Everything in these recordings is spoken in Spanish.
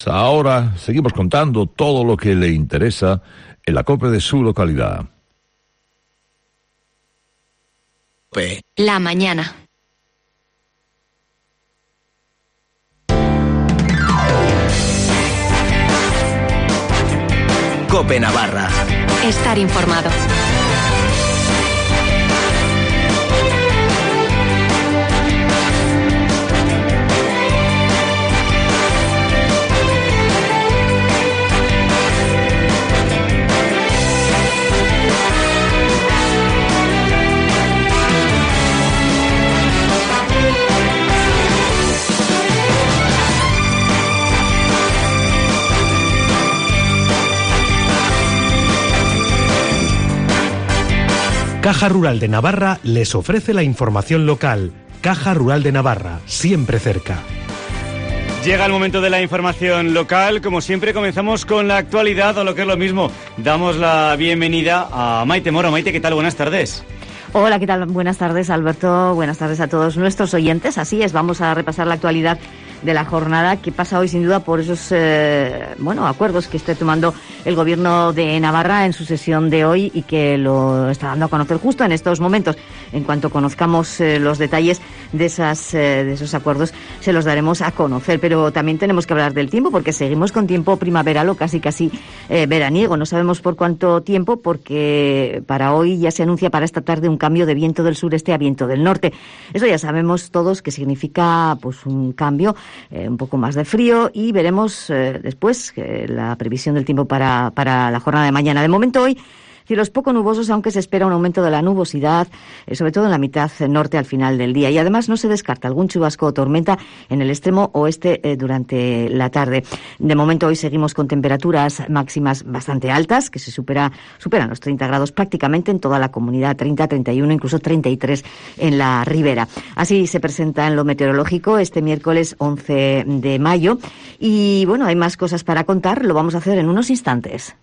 Ahora seguimos contando todo lo que le interesa en la COPE de su localidad. La mañana. COPE Navarra. Estar informado. Caja Rural de Navarra les ofrece la información local. Caja Rural de Navarra, siempre cerca. Llega el momento de la información local. Como siempre, comenzamos con la actualidad, o lo que es lo mismo. Damos la bienvenida a Maite Moro. Maite, ¿qué tal? Buenas tardes. Hola, ¿qué tal? Buenas tardes, Alberto. Buenas tardes a todos nuestros oyentes. Así es, vamos a repasar la actualidad de la jornada que pasa hoy sin duda por esos acuerdos que esté tomando el Gobierno de Navarra en su sesión de hoy y que lo está dando a conocer justo en estos momentos. En cuanto conozcamos los detalles de esos acuerdos, se los daremos a conocer. Pero también tenemos que hablar del tiempo, porque seguimos con tiempo primaveral o casi veraniego. No sabemos por cuánto tiempo, porque para hoy ya se anuncia para esta tarde un cambio de viento del sureste a viento del norte. Eso ya sabemos todos que significa pues un cambio, un poco más de frío, y veremos después la previsión del tiempo para la jornada de mañana. De momento hoy, cielos poco nubosos, aunque se espera un aumento de la nubosidad, sobre todo en la mitad norte al final del día. Y además no se descarta algún chubasco o tormenta en el extremo oeste durante la tarde. De momento hoy seguimos con temperaturas máximas bastante altas, que superan los 30 grados prácticamente en toda la comunidad, 30, 31, incluso 33 en la ribera. Así se presenta en lo meteorológico este miércoles 11 de mayo. Y bueno, hay más cosas para contar, lo vamos a hacer en unos instantes.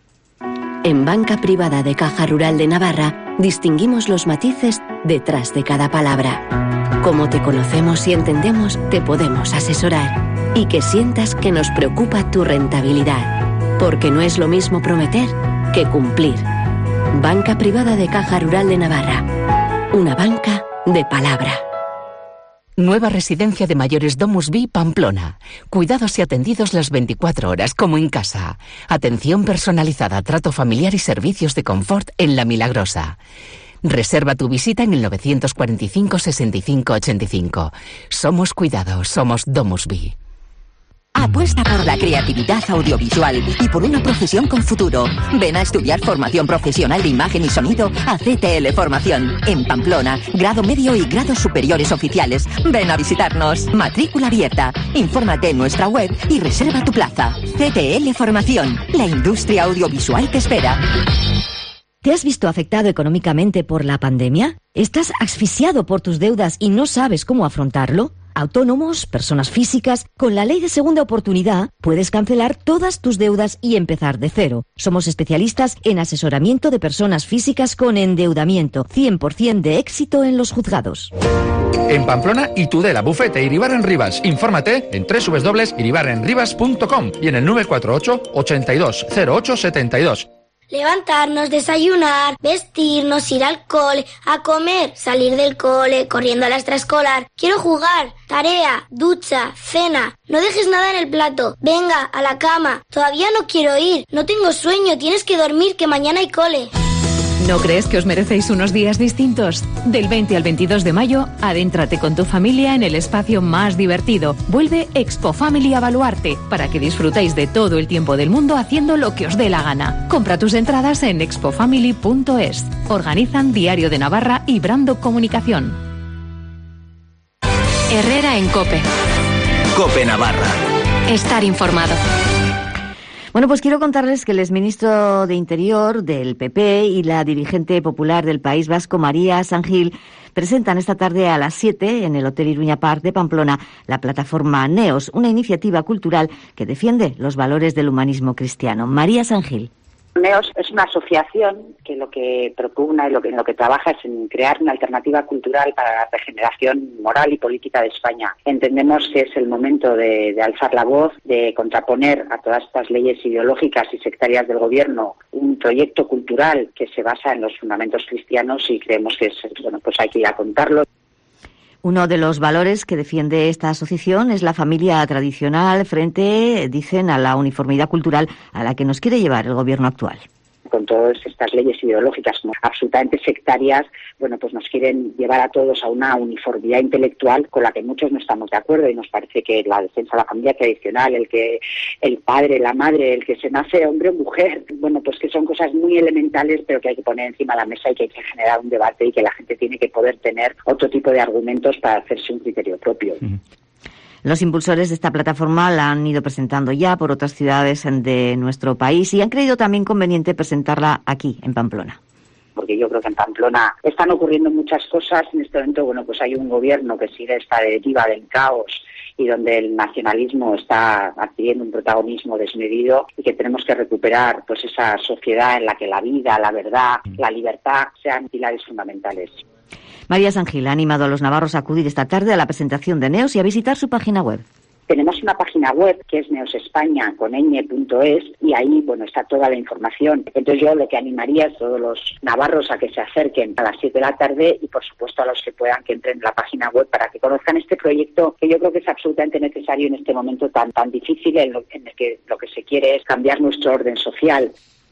En Banca Privada de Caja Rural de Navarra distinguimos los matices detrás de cada palabra. Como te conocemos y entendemos, te podemos asesorar y que sientas que nos preocupa tu rentabilidad, porque no es lo mismo prometer que cumplir. Banca Privada de Caja Rural de Navarra. Una banca de palabra. Nueva residencia de mayores Domus Vi, Pamplona. Cuidados y atendidos las 24 horas, como en casa. Atención personalizada, trato familiar y servicios de confort en La Milagrosa. Reserva tu visita en el 945 65 85. Somos cuidados, somos Domus Vi. Apuesta por la creatividad audiovisual y por una profesión con futuro. Ven a estudiar formación profesional de imagen y sonido a CTL Formación. En Pamplona, grado medio y grados superiores oficiales. Ven a visitarnos. Matrícula abierta. Infórmate en nuestra web y reserva tu plaza. CTL Formación. La industria audiovisual te espera. ¿Te has visto afectado económicamente por la pandemia? ¿Estás asfixiado por tus deudas y no sabes cómo afrontarlo? Autónomos, personas físicas, con la ley de segunda oportunidad puedes cancelar todas tus deudas y empezar de cero. Somos especialistas en asesoramiento de personas físicas con endeudamiento, 100% de éxito en los juzgados. En Pamplona y Tudela, Bufete, Iribarren Rivas. Infórmate en www.iribarrenrivas.com y en el 948 82 08 72. Levantarnos, desayunar, vestirnos, ir al cole, a comer, salir del cole, corriendo a la extraescolar. Quiero jugar, tarea, ducha, cena. No dejes nada en el plato. Venga, a la cama. Todavía no quiero ir. No tengo sueño, tienes que dormir, que mañana hay cole. ¿No crees que os merecéis unos días distintos? Del 20 al 22 de mayo, adéntrate con tu familia en el espacio más divertido. Vuelve Expo Family a Baluarte, para que disfrutéis de todo el tiempo del mundo haciendo lo que os dé la gana. Compra tus entradas en expofamily.es. Organizan Diario de Navarra y Brando Comunicación. Herrera en COPE. COPE Navarra. Estar informado. Bueno, pues quiero contarles que el exministro de Interior del PP y la dirigente popular del País Vasco, María Sangil, presentan esta tarde a las 7 en el Hotel Iruña Park de Pamplona la plataforma NEOS, una iniciativa cultural que defiende los valores del humanismo cristiano. María Sangil. NEOS es una asociación que lo que propugna y en lo que trabaja es en crear una alternativa cultural para la regeneración moral y política de España. Entendemos que es el momento de alzar la voz, de contraponer a todas estas leyes ideológicas y sectarias del gobierno un proyecto cultural que se basa en los fundamentos cristianos y creemos que pues hay que ir a contarlo. Uno de los valores que defiende esta asociación es la familia tradicional frente, dicen, a la uniformidad cultural a la que nos quiere llevar el gobierno actual. Con todas estas leyes ideológicas absolutamente sectarias, pues nos quieren llevar a todos a una uniformidad intelectual con la que muchos no estamos de acuerdo y nos parece que la defensa de la familia tradicional, el padre, la madre, el que se nace hombre o mujer, pues que son cosas muy elementales pero que hay que poner encima de la mesa y que hay que generar un debate y que la gente tiene que poder tener otro tipo de argumentos para hacerse un criterio propio. Los impulsores de esta plataforma la han ido presentando ya por otras ciudades de nuestro país y han creído también conveniente presentarla aquí, en Pamplona. Porque yo creo que en Pamplona están ocurriendo muchas cosas. En este momento, pues hay un gobierno que sigue esta deriva del caos y donde el nacionalismo está adquiriendo un protagonismo desmedido y que tenemos que recuperar pues esa sociedad en la que la vida, la verdad, la libertad sean pilares fundamentales. María Sangil ha animado a los navarros a acudir esta tarde a la presentación de NEOS y a visitar su página web. Tenemos una página web que es neosespaña.es y ahí está toda la información. Entonces yo lo que animaría es a todos los navarros a que se acerquen a las 7 de la tarde y por supuesto a los que puedan que entren en la página web para que conozcan este proyecto que yo creo que es absolutamente necesario en este momento tan difícil en el que lo que se quiere es cambiar nuestro orden social.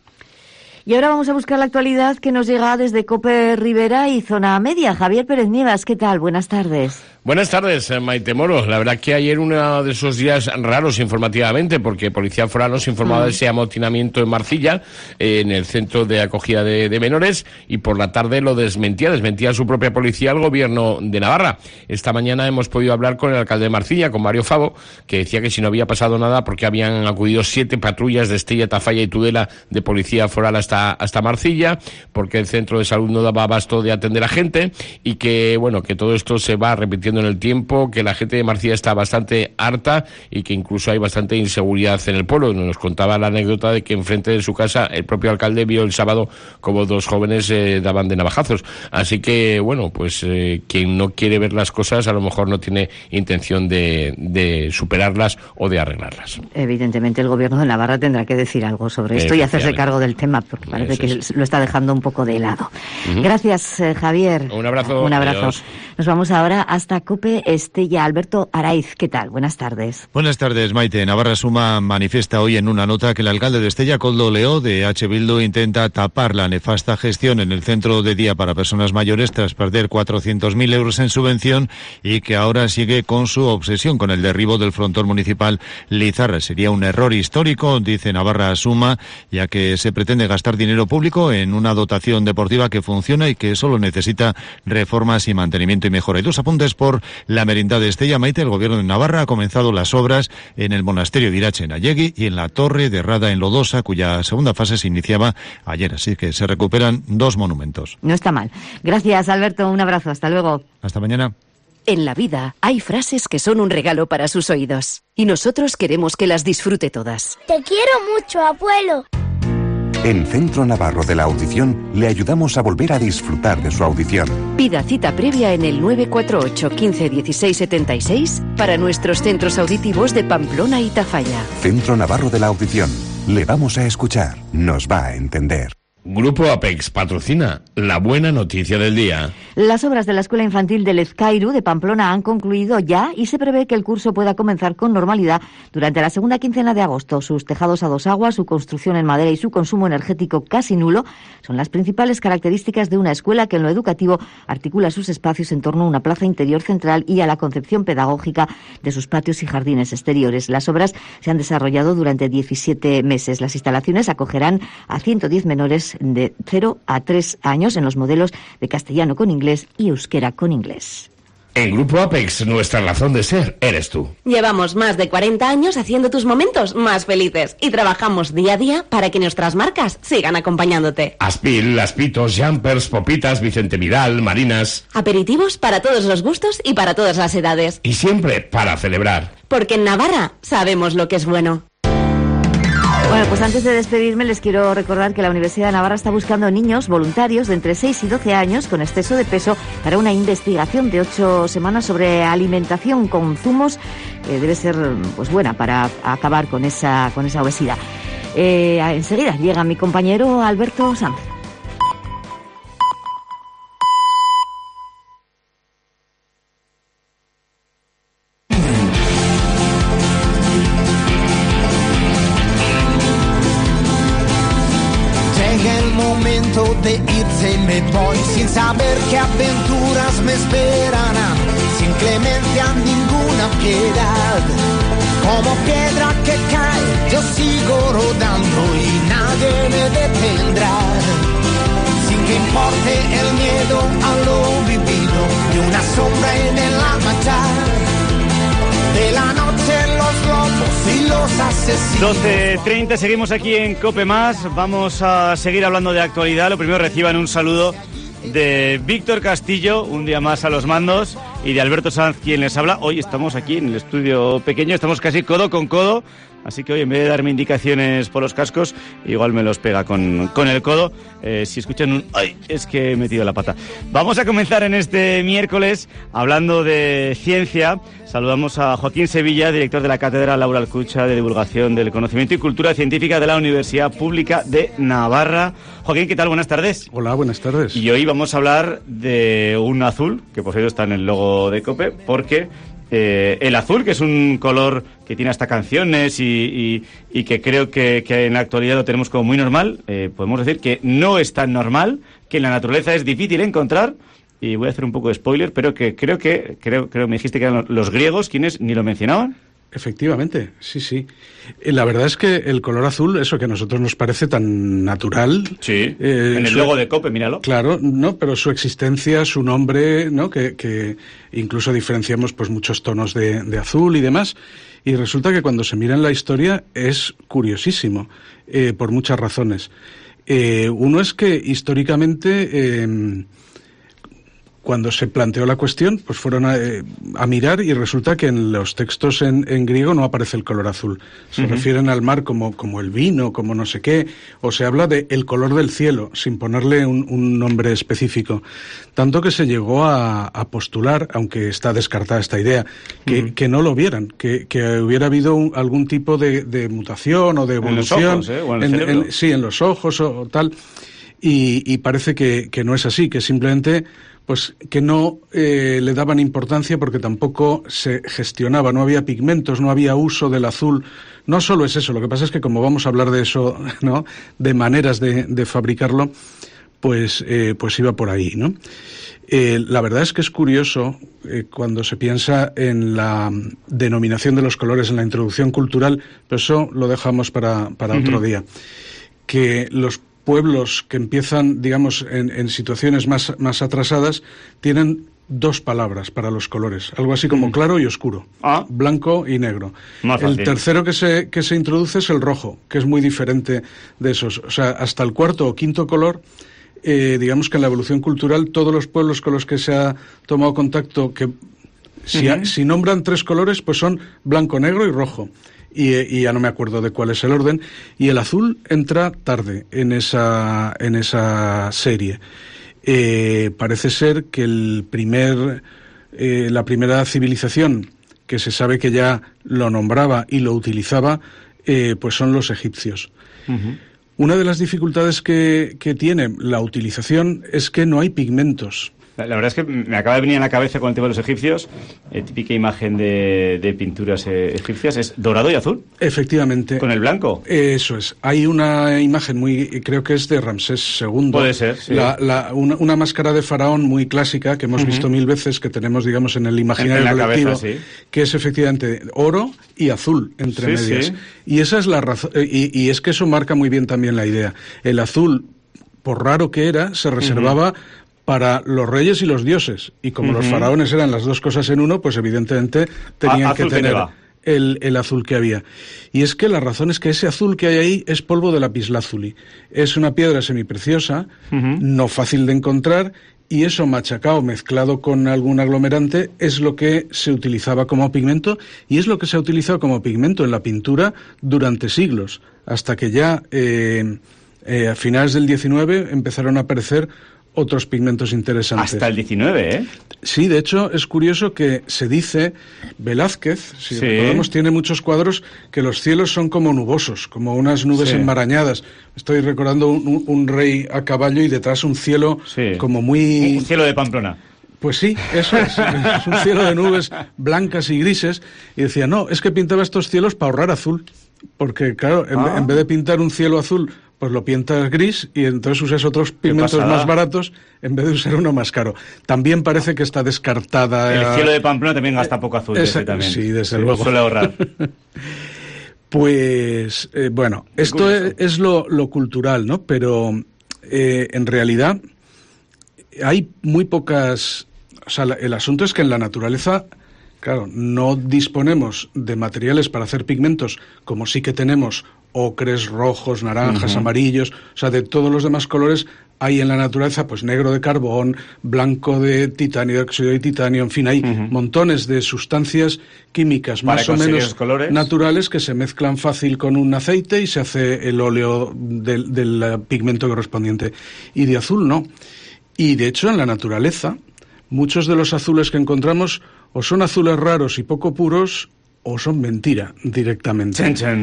Y ahora vamos a buscar la actualidad que nos llega desde COPE Ribera y Zona Media. Javier Pérez Nievas, ¿qué tal? Buenas tardes. Buenas tardes, Maite Moro. La verdad que ayer uno de esos días raros informativamente, porque Policía Foral nos informaba de ese amotinamiento en Marcilla, en el centro de acogida de menores, y por la tarde lo desmentía su propia policía el gobierno de Navarra. Esta mañana hemos podido hablar con el alcalde de Marcilla, con Mario Favo, que decía que si no había pasado nada porque habían acudido 7 patrullas de Estella, Tafalla y Tudela de Policía Foral hasta Marcilla, porque el centro de salud no daba abasto de atender a gente, y que que todo esto se va repitiendo en el tiempo, que la gente de Marcilla está bastante harta y que incluso hay bastante inseguridad en el pueblo. Nos contaba la anécdota de que enfrente de su casa el propio alcalde vio el sábado como 2 jóvenes daban de navajazos. Así que quien no quiere ver las cosas a lo mejor no tiene intención de superarlas o de arreglarlas. Evidentemente el gobierno de Navarra tendrá que decir algo sobre esto y hacerse cargo del tema, porque parece que lo está dejando un poco de lado. Gracias, Javier. Un abrazo. Adiós. Nos vamos ahora hasta COPE Estella. Alberto Araiz, ¿qué tal? Buenas tardes. Buenas tardes, Maite. Navarra Suma manifiesta hoy en una nota que el alcalde de Estella, Koldo Leo, de H. Bildu, intenta tapar la nefasta gestión en el centro de día para personas mayores tras perder 400.000 euros en subvención y que ahora sigue con su obsesión con el derribo del frontón municipal Lizarra. Sería un error histórico, dice Navarra Suma, ya que se pretende gastar dinero público en una dotación deportiva que funciona y que solo necesita reformas y mantenimiento y mejora. Y 2 apuntes por la merindad de Estella. Maite, el gobierno de Navarra ha comenzado las obras en el monasterio de Irache en Allegui y en la torre de Rada en Lodosa, cuya segunda fase se iniciaba ayer. Así que se recuperan 2 monumentos. No está mal. Gracias, Alberto. Un abrazo. Hasta luego. Hasta mañana. En la vida hay frases que son un regalo para sus oídos y nosotros queremos que las disfrute todas. Te quiero mucho, abuelo. En Centro Navarro de la Audición le ayudamos a volver a disfrutar de su audición. Pida cita previa en el 948 15 16 76 para nuestros centros auditivos de Pamplona y Tafalla. Centro Navarro de la Audición. Le vamos a escuchar. Nos va a entender. Grupo Apex patrocina la buena noticia del día. Las obras de la Escuela Infantil del Ezcairu de Pamplona han concluido ya y se prevé que el curso pueda comenzar con normalidad durante la segunda quincena de agosto. Sus tejados a 2 aguas, su construcción en madera y su consumo energético casi nulo son las principales características de una escuela que en lo educativo articula sus espacios en torno a una plaza interior central y a la concepción pedagógica de sus patios y jardines exteriores. Las obras se han desarrollado durante 17 meses. Las instalaciones acogerán a 110 menores de 0 a 3 años en los modelos de castellano con inglés y euskera con inglés. En Grupo Apex, nuestra razón de ser eres tú. Llevamos más de 40 años haciendo tus momentos más felices y trabajamos día a día para que nuestras marcas sigan acompañándote. Aspil, Aspitos, Jumpers, Popitas, Vicente Vidal, Marinas. Aperitivos para todos los gustos y para todas las edades. Y siempre para celebrar. Porque en Navarra sabemos lo que es bueno. Bueno, pues antes de despedirme les quiero recordar que la Universidad de Navarra está buscando niños voluntarios de entre 6 y 12 años con exceso de peso para una investigación de 8 semanas sobre alimentación con zumos que debe ser pues buena para acabar con esa obesidad. Enseguida llega mi compañero Alberto Sanz. De irse me voy sin saber qué aventuras me esperarán, sin clemencia ninguna piedad. Como piedra que cae, yo sigo rodando y nadie me detendrá. Sin que importe el miedo a lo vivido, ni una sombra en el amanecer. De la noche los lobos y los asesinos. 12:30, seguimos aquí en COPE+. Vamos a seguir hablando de actualidad. Lo primero, reciban un saludo de Víctor Castillo, un día más a los mandos, y de Alberto Sanz, quien les habla. Hoy estamos aquí en el estudio pequeño, estamos casi codo con codo, así que hoy en vez de darme indicaciones por los cascos, igual me los pega con el codo. Si escuchan un ¡ay!, es que he metido la pata. Vamos a comenzar en este miércoles hablando de ciencia. Saludamos a Joaquín Sevilla, director de la Cátedra Laura Alcucha de Divulgación del Conocimiento y Cultura Científica de la Universidad Pública de Navarra. Joaquín, ¿qué tal? Buenas tardes. Hola, buenas tardes. Y hoy vamos a hablar de un azul, que por cierto está en el logo de COPE, porque el azul, que es un color que tiene hasta canciones y que creo que en la actualidad lo tenemos como muy normal, podemos decir que no es tan normal, que en la naturaleza es difícil encontrar. Y voy a hacer un poco de spoiler, pero que creo me dijiste que eran los griegos quienes ni lo mencionaban. Efectivamente, sí. La verdad es que el color azul, eso que a nosotros nos parece tan natural. Sí, en el logo de COPE, míralo. Claro, no, pero su existencia, su nombre, ¿no? Que incluso diferenciamos pues muchos tonos de azul y demás. Y resulta que cuando se mira en la historia es curiosísimo, por muchas razones. Uno es que históricamente cuando se planteó la cuestión, pues fueron a mirar y resulta que en los textos en griego no aparece el color azul. Se refieren al mar como el vino, como no sé qué, o se habla de el color del cielo, sin ponerle un nombre específico. Tanto que se llegó a postular, aunque está descartada esta idea, que no lo vieran, que hubiera habido algún tipo de mutación o de evolución. En los ojos, o en el cerebro. Sí, en los ojos o tal. Y parece que no es así, que simplemente pues que no le daban importancia porque tampoco se gestionaba, no había pigmentos, no había uso del azul. No solo es eso, lo que pasa es que como vamos a hablar de eso, ¿no?, de maneras de fabricarlo, pues iba por ahí, ¿no? La verdad es que es curioso cuando se piensa en la denominación de los colores en la introducción cultural, pero eso lo dejamos para otro día, que los pueblos que empiezan, digamos, en situaciones más atrasadas, tienen dos palabras para los colores, algo así como claro y oscuro, blanco y negro. El tercero que se introduce es el rojo, que es muy diferente de esos. O sea, hasta el cuarto o quinto color, digamos que en la evolución cultural, todos los pueblos con los que se ha tomado contacto, que si nombran tres colores, pues son blanco, negro y rojo. Y ya no me acuerdo de cuál es el orden, y el azul entra tarde en esa serie. Parece ser que la primera civilización que se sabe que ya lo nombraba y lo utilizaba, pues son los egipcios. Una de las dificultades que tiene la utilización es que no hay pigmentos. La verdad es que me acaba de venir a la cabeza con el tema de los egipcios, típica imagen de pinturas egipcias, es dorado y azul. Efectivamente. ¿Con el blanco? Eso es. Hay una imagen creo que es de Ramsés II. Puede ser, sí. Una máscara de faraón muy clásica que hemos visto mil veces, que tenemos, digamos, en el imaginario colectivo, cabeza, sí, que es efectivamente oro y azul entre medias. Sí. Y esa es la razón, y es que eso marca muy bien también la idea. El azul, por raro que era, se reservaba para los reyes y los dioses, y como los faraones eran las dos cosas en uno, pues evidentemente tenían que tener el azul que había. Y es que la razón es que ese azul que hay ahí es polvo de lapislázuli. Es una piedra semipreciosa, no fácil de encontrar, y eso machacado, mezclado con algún aglomerante, es lo que se utilizaba como pigmento, y es lo que se ha utilizado como pigmento en la pintura durante siglos, hasta que ya a finales del 19 empezaron a aparecer otros pigmentos interesantes. Hasta el 19, ¿eh? Sí, de hecho, es curioso que se dice, Velázquez, si recordamos, tiene muchos cuadros que los cielos son como nubosos, como unas nubes enmarañadas. Estoy recordando un rey a caballo y detrás un cielo como muy... Un cielo de Pamplona. Pues sí, eso es un cielo de nubes blancas y grises. Y decía, no, es que pintaba estos cielos para ahorrar azul. Porque, claro, en vez de pintar un cielo azul, pues lo pintas gris y entonces usas otros pigmentos más baratos en vez de usar uno más caro. También parece que está descartada... El cielo de Pamplona también gasta poco azul. También. Sí, desde luego. Suele ahorrar. Pues, bueno, esto es lo cultural, ¿no? Pero en realidad hay muy pocas... O sea, el asunto es que en la naturaleza... Claro, no disponemos de materiales para hacer pigmentos como sí que tenemos ocres, rojos, naranjas, amarillos, o sea, de todos los demás colores hay en la naturaleza, pues negro de carbón, blanco de titanio, de óxido de titanio, en fin, hay montones de sustancias químicas más o menos naturales que se mezclan fácil con un aceite y se hace el óleo del pigmento correspondiente. Y de azul no. Y de hecho en la naturaleza, muchos de los azules que encontramos o son azules raros y poco puros, o son mentira directamente.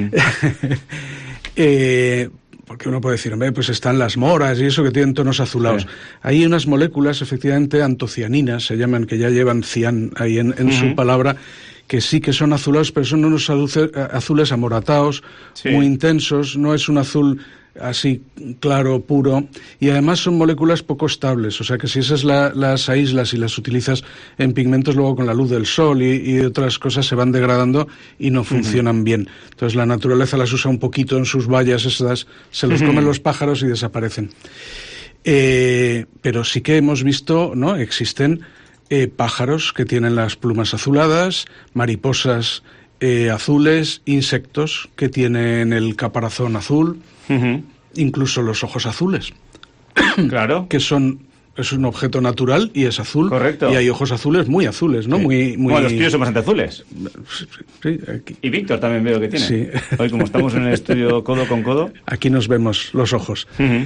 Porque uno puede decir, hombre, pues están las moras y eso que tienen tonos azulados. Hay unas moléculas, efectivamente, antocianinas, se llaman, que ya llevan cian ahí en su palabra, que sí que son azulados, pero son unos azules amoratados, muy intensos, no es un azul así claro, puro, y además son moléculas poco estables, o sea que si esas las aíslas y las utilizas en pigmentos, luego con la luz del sol y otras cosas se van degradando y no funcionan bien. Entonces la naturaleza las usa un poquito en sus bayas, esas se los comen los pájaros y desaparecen. Pero sí que hemos visto, ¿no? Existen pájaros que tienen las plumas azuladas, mariposas azules, insectos que tienen el caparazón azul, incluso los ojos azules. Claro. Que es un objeto natural y es azul. Correcto. Y hay ojos azules, ¿no? Muy... Bueno, los tuyos son bastante azules. Sí, aquí. Y Víctor también veo que tiene. Sí. Hoy, como estamos en el estudio codo con codo. Aquí nos vemos los ojos.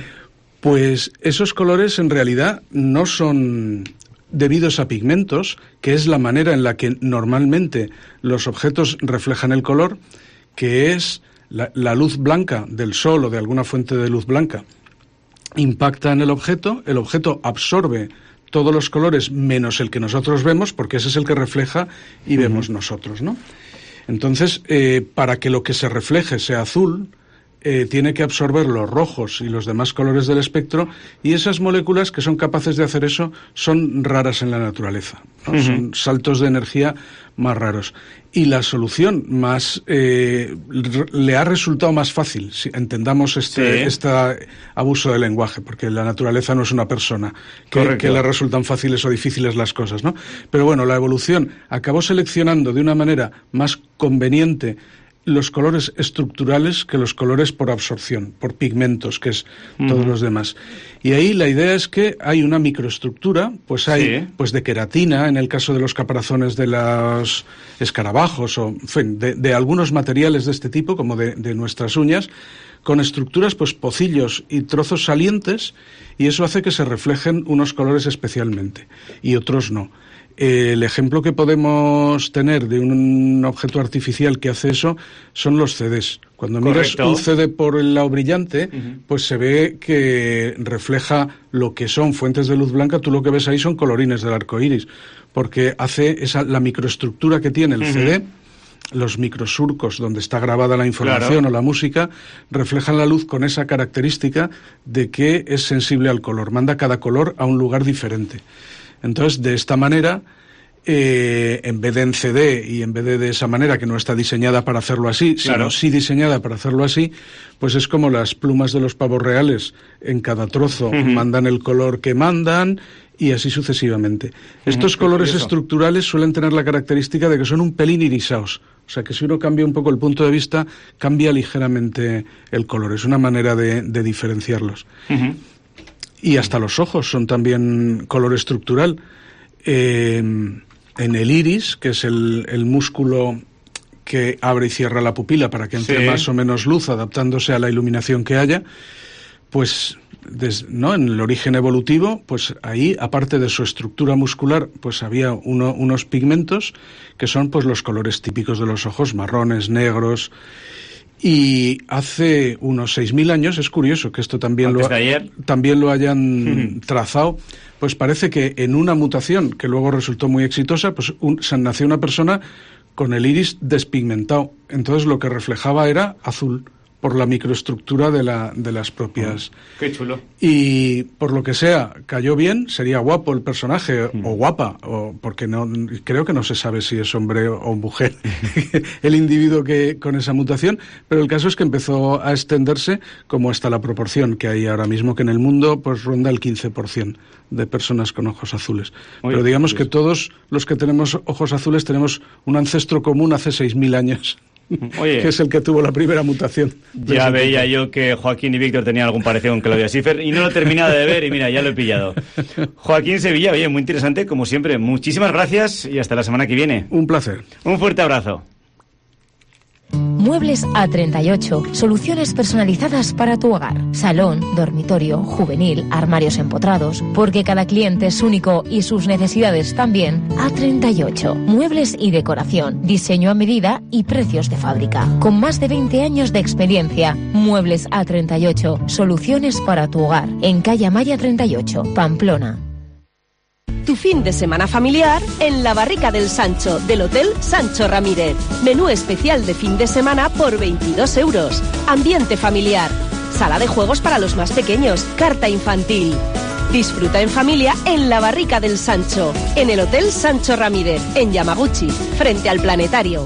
Pues esos colores en realidad no son debidos a pigmentos, que es la manera en la que normalmente los objetos reflejan el color, que es la luz blanca del sol o de alguna fuente de luz blanca impacta en el objeto absorbe todos los colores menos el que nosotros vemos, porque ese es el que refleja y vemos nosotros, ¿no? Entonces, para que lo que se refleje sea azul, tiene que absorber los rojos y los demás colores del espectro, y esas moléculas que son capaces de hacer eso son raras en la naturaleza, ¿no? Son saltos de energía más raros. Y la solución más le ha resultado más fácil, si entendamos este abuso del lenguaje, porque la naturaleza no es una persona que le resultan fáciles o difíciles las cosas, ¿no? Pero bueno, la evolución acabó seleccionando de una manera más conveniente los colores estructurales que los colores por absorción, por pigmentos, que es todos los demás. Y ahí la idea es que hay una microestructura, pues hay pues de queratina, en el caso de los caparazones de los escarabajos, o en fin, de algunos materiales de este tipo, como de nuestras uñas, con estructuras, pues pocillos y trozos salientes, y eso hace que se reflejen unos colores especialmente, y otros no. El ejemplo que podemos tener de un objeto artificial que hace eso son los CDs. Cuando miras un CD por el lado brillante, pues se ve que refleja lo que son fuentes de luz blanca. Tú lo que ves ahí son colorines del arco iris, porque hace la microestructura que tiene el CD, los microsurcos donde está grabada la información o la música, reflejan la luz con esa característica de que es sensible al color, manda cada color a un lugar diferente. Entonces, de esta manera, en vez de en CD y en vez de esa manera que no está diseñada para hacerlo así, sino sí diseñada para hacerlo así, pues es como las plumas de los pavos reales. En cada trozo mandan el color que mandan y así sucesivamente. Estos colores estructurales suelen tener la característica de que son un pelín irisados. O sea que si uno cambia un poco el punto de vista, cambia ligeramente el color. Es una manera de diferenciarlos. Y hasta los ojos son también color estructural. En el iris, que es el músculo que abre y cierra la pupila para que entre más o menos luz, adaptándose a la iluminación que haya, pues en el origen evolutivo, pues ahí, aparte de su estructura muscular, pues había unos pigmentos que son pues los colores típicos de los ojos, marrones, negros. Y hace unos 6.000 años, es curioso que esto también lo hayan trazado, pues parece que en una mutación que luego resultó muy exitosa, pues nació una persona con el iris despigmentado. Entonces lo que reflejaba era azul, por la microestructura de las propias. Qué chulo. Y por lo que sea, cayó bien, sería guapo el personaje, o guapa, porque creo que no se sabe si es hombre o mujer el individuo que con esa mutación, pero el caso es que empezó a extenderse como hasta la proporción que hay ahora mismo, que en el mundo pues ronda el 15% de personas con ojos azules. Pero digamos que todos los que tenemos ojos azules tenemos un ancestro común hace 6.000 años. Oye, que es el que tuvo la primera mutación. Ya veía yo que Joaquín y Víctor tenían algún parecido con Claudia Schiffer y no lo he terminado de ver y mira, ya lo he pillado. Joaquín Sevilla, oye, muy interesante, como siempre. Muchísimas gracias y hasta la semana que viene. Un placer. Un fuerte abrazo. Muebles A38, soluciones personalizadas para tu hogar. Salón, dormitorio, juvenil, armarios empotrados, porque cada cliente es único y sus necesidades también. A38, muebles y decoración, diseño a medida y precios de fábrica. Con más de 20 años de experiencia, Muebles A38, soluciones para tu hogar. En calle Amaya 38, Pamplona. Tu fin de semana familiar en la Barrica del Sancho, del Hotel Sancho Ramírez. Menú especial de fin de semana por 22 euros. Ambiente familiar. Sala de juegos para los más pequeños. Carta infantil. Disfruta en familia en la Barrica del Sancho, en el Hotel Sancho Ramírez, en Yamaguchi, frente al planetario.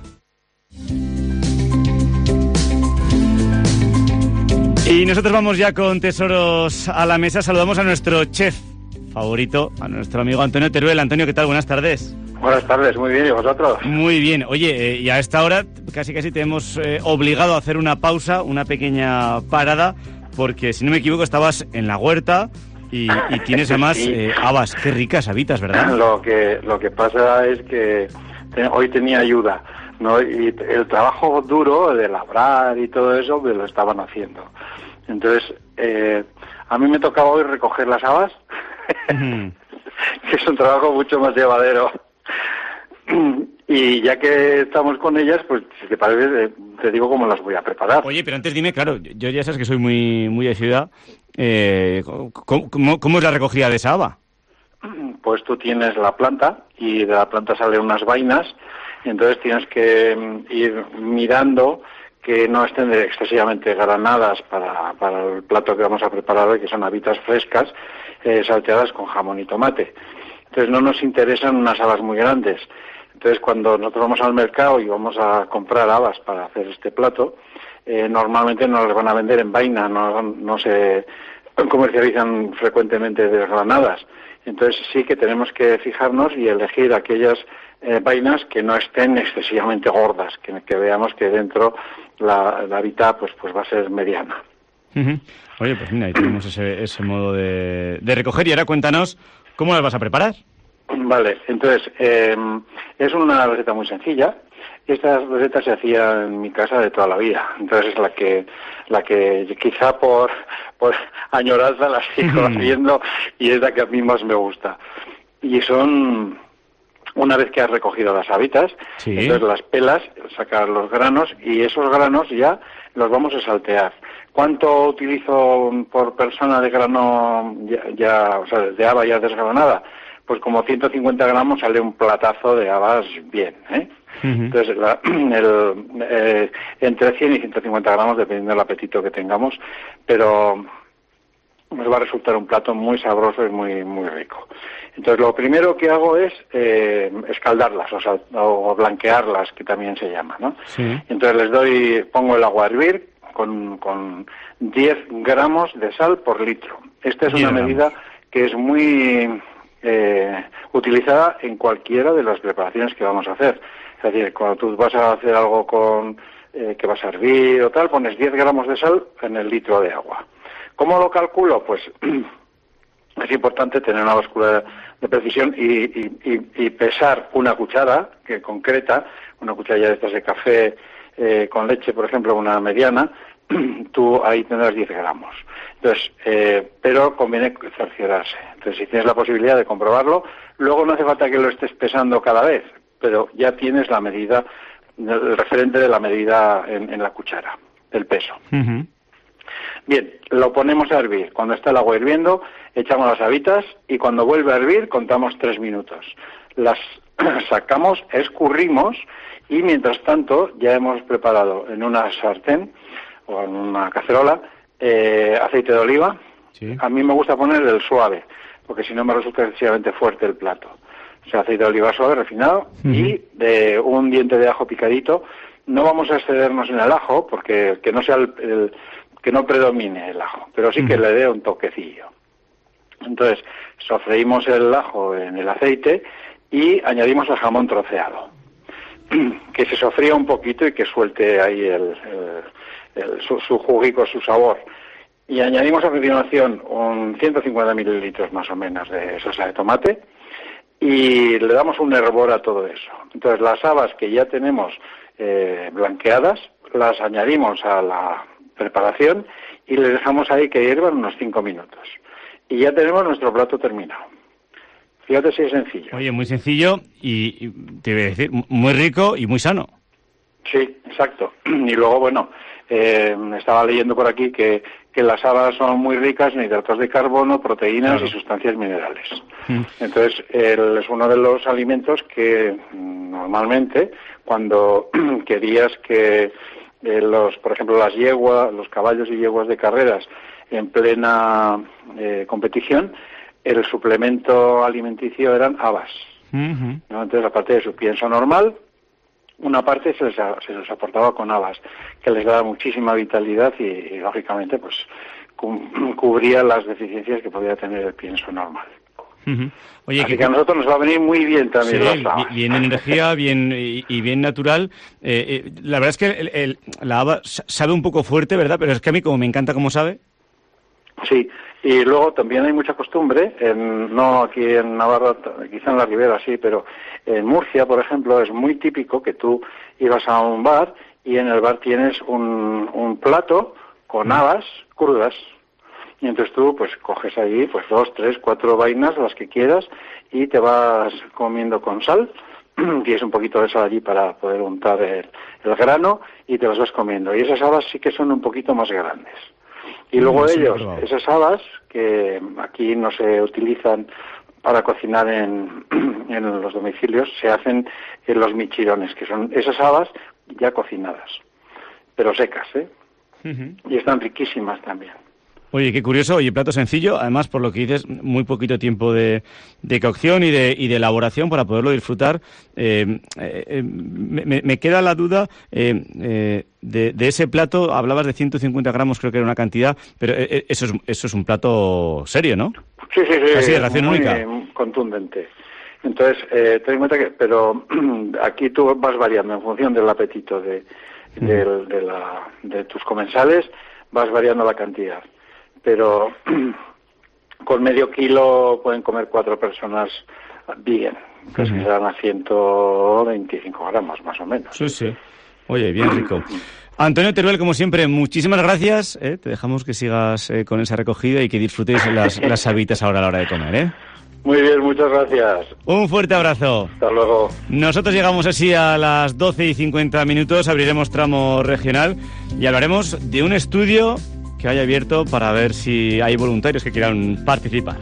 Y nosotros vamos ya con tesoros a la mesa. Saludamos a nuestro chef favorito, a nuestro amigo Antonio Teruel. Antonio, ¿qué tal? Buenas tardes. Buenas tardes, muy bien, ¿y vosotros? Muy bien. Oye, y a esta hora casi te hemos obligado a hacer una pausa, una pequeña parada, porque si no me equivoco estabas en la huerta y tienes además habas. Qué ricas habitas, ¿verdad? Lo que pasa es que hoy tenía ayuda, ¿no? Y el trabajo duro de labrar y todo eso me lo estaban haciendo. Entonces, a mí me tocaba hoy recoger las habas, que es un trabajo mucho más llevadero. Y ya que estamos con ellas, pues si te parece, te digo cómo las voy a preparar. Oye, pero antes dime, claro, yo ya sabes que soy muy de ciudad, ¿cómo es la recogida de esa haba? Pues tú tienes la planta y de la planta salen unas vainas, y entonces tienes que ir mirando que no estén excesivamente granadas para el plato que vamos a preparar hoy, que son habitas frescas, salteadas con jamón y tomate. Entonces no nos interesan unas habas muy grandes. Entonces cuando nosotros vamos al mercado y vamos a comprar habas para hacer este plato, normalmente nos las van a vender en vaina, no se comercializan frecuentemente desgranadas. Entonces sí que tenemos que fijarnos y elegir aquellas vainas que no estén excesivamente gordas, que veamos que dentro la habita pues va a ser mediana. Oye, pues mira, ahí tenemos ese modo de recoger. Y ahora cuéntanos, ¿cómo las vas a preparar? Vale, entonces, es una receta muy sencilla. Esta receta se hacía en mi casa de toda la vida. Entonces es la que quizá por añoranza la sigo haciendo y es la que a mí más me gusta. Y son, una vez que has recogido las habitas, entonces las pelas, sacas los granos y esos granos ya los vamos a saltear. ¿Cuánto utilizo por persona de grano o sea, de haba ya desgranada? Pues como 150 gramos sale un platazo de habas bien, ¿eh? Entonces, entre 100 y 150 gramos, dependiendo del apetito que tengamos, pero nos va a resultar un plato muy sabroso y muy muy rico. Entonces, lo primero que hago es escaldarlas, o blanquearlas, que también se llama, ¿no? Sí. Entonces pongo el agua a hervir con 10 gramos de sal por litro. Esta es una medida que es muy utilizada en cualquiera de las preparaciones que vamos a hacer. Es decir, cuando tú vas a hacer algo que vas a hervir o tal, pones 10 gramos de sal en el litro de agua. ¿Cómo lo calculo? Pues es importante tener una báscula de precisión y pesar una cuchara concreta, una cuchara de estas de café con leche, por ejemplo, una mediana, tú ahí tendrás 10 gramos. Entonces, pero conviene cerciorarse. Entonces, si tienes la posibilidad de comprobarlo, luego no hace falta que lo estés pesando cada vez, pero ya tienes la medida, el referente de la medida en la cuchara, del peso. Uh-huh. Bien, lo ponemos a hervir. Cuando está el agua hirviendo, echamos las habitas y cuando vuelve a hervir contamos 3 minutos. Las sacamos, escurrimos y mientras tanto ya hemos preparado en una sartén o en una cacerola aceite de oliva. Sí. A mí me gusta poner el suave, porque si no me resulta excesivamente fuerte el plato. O sea, aceite de oliva suave, refinado, y de un diente de ajo picadito. No vamos a excedernos en el ajo, porque que no sea que no predomine el ajo, pero sí que le dé un toquecillo. Entonces, sofreímos el ajo en el aceite y añadimos el jamón troceado, que se sofría un poquito y que suelte ahí su juguico, su sabor. Y añadimos a continuación 150 mililitros más o menos de salsa de tomate y le damos un hervor a todo eso. Entonces, las habas que ya tenemos blanqueadas, las añadimos a la preparación y les dejamos ahí que hiervan unos 5 minutos. Y ya tenemos nuestro plato terminado. Fíjate si es sencillo. Oye, muy sencillo y te voy a decir, muy rico y muy sano. Sí, exacto. Y luego, bueno, estaba leyendo por aquí que las habas son muy ricas en hidratos de carbono, proteínas y sustancias minerales. Entonces, es uno de los alimentos que normalmente, cuando querías que por ejemplo, los caballos y yeguas de carreras en plena competición, el suplemento alimenticio eran habas. ¿No? Entonces, aparte de su pienso normal, una parte se les aportaba con habas, que les daba muchísima vitalidad y lógicamente, pues cubría las deficiencias que podía tener el pienso normal. Oye, así que a nosotros nos va a venir muy bien también las habas. Bien energía, bien natural. La verdad es que la haba sabe un poco fuerte, ¿verdad? Pero es que a mí como me encanta cómo sabe. Sí, y luego también hay mucha costumbre, no aquí en Navarra, quizá en la Ribera sí, pero en Murcia, por ejemplo, es muy típico que tú ibas a un bar y en el bar tienes un plato con habas crudas. Y entonces tú pues coges ahí pues 2, 3, 4 vainas, las que quieras, y te vas comiendo con sal. Tienes un poquito de sal allí para poder untar el grano y te las vas comiendo. Y esas habas sí que son un poquito más grandes. Y luego esas habas, que aquí no se utilizan para cocinar en los domicilios, se hacen en los michirones, que son esas habas ya cocinadas, pero secas, y están riquísimas también. Oye, qué curioso. Oye, plato sencillo, además, por lo que dices, muy poquito tiempo de cocción y de elaboración para poderlo disfrutar. Me queda la duda de ese plato. Hablabas de 150 gramos, creo que era una cantidad, pero eso es un plato serio, ¿no? Sí. Así de ración muy única. Contundente. Entonces, ten en cuenta pero aquí tú vas variando en función del apetito de tus comensales, vas variando la cantidad. Pero con medio kilo pueden comer 4 personas bien, que serán a 125 gramos más o menos. Sí. Oye, bien rico. Antonio Teruel, como siempre, muchísimas gracias. Te dejamos que sigas con esa recogida y que disfrutéis las habitas ahora a la hora de comer. Muy bien, muchas gracias. Un fuerte abrazo. Hasta luego. Nosotros llegamos así a las 12:50, abriremos tramo regional y hablaremos de un estudio que haya abierto para ver si hay voluntarios que quieran participar.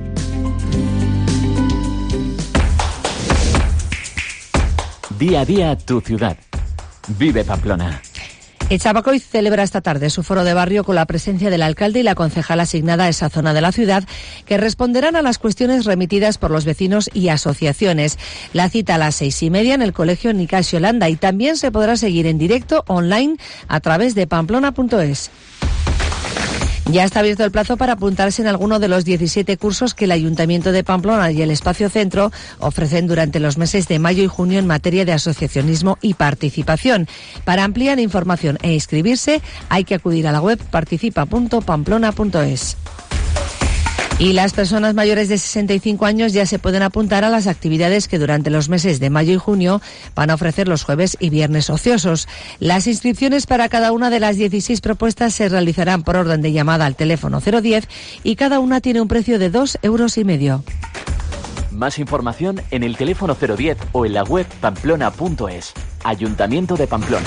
Día a día tu ciudad. Vive Pamplona. Echabacoy celebra esta tarde su foro de barrio con la presencia del alcalde y la concejala asignada a esa zona de la ciudad, que responderán a las cuestiones remitidas por los vecinos y asociaciones. La cita a las 6:30 en el Colegio Nicasio Landa y también se podrá seguir en directo online a través de pamplona.es. Ya está abierto el plazo para apuntarse en alguno de los 17 cursos que el Ayuntamiento de Pamplona y el Espacio Centro ofrecen durante los meses de mayo y junio en materia de asociacionismo y participación. Para ampliar información e inscribirse hay que acudir a la web participa.pamplona.es. Y las personas mayores de 65 años ya se pueden apuntar a las actividades que durante los meses de mayo y junio van a ofrecer los jueves y viernes ociosos. Las inscripciones para cada una de las 16 propuestas se realizarán por orden de llamada al teléfono 010 y cada una tiene un precio de 2,5 €. Más información en el teléfono 010 o en la web pamplona.es. Ayuntamiento de Pamplona.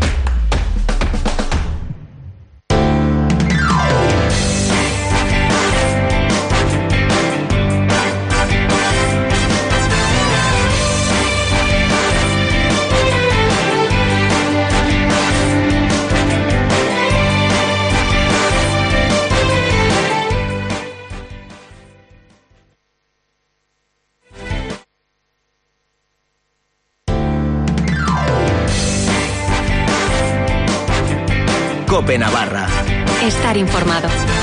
COPE Navarra. Estar informado.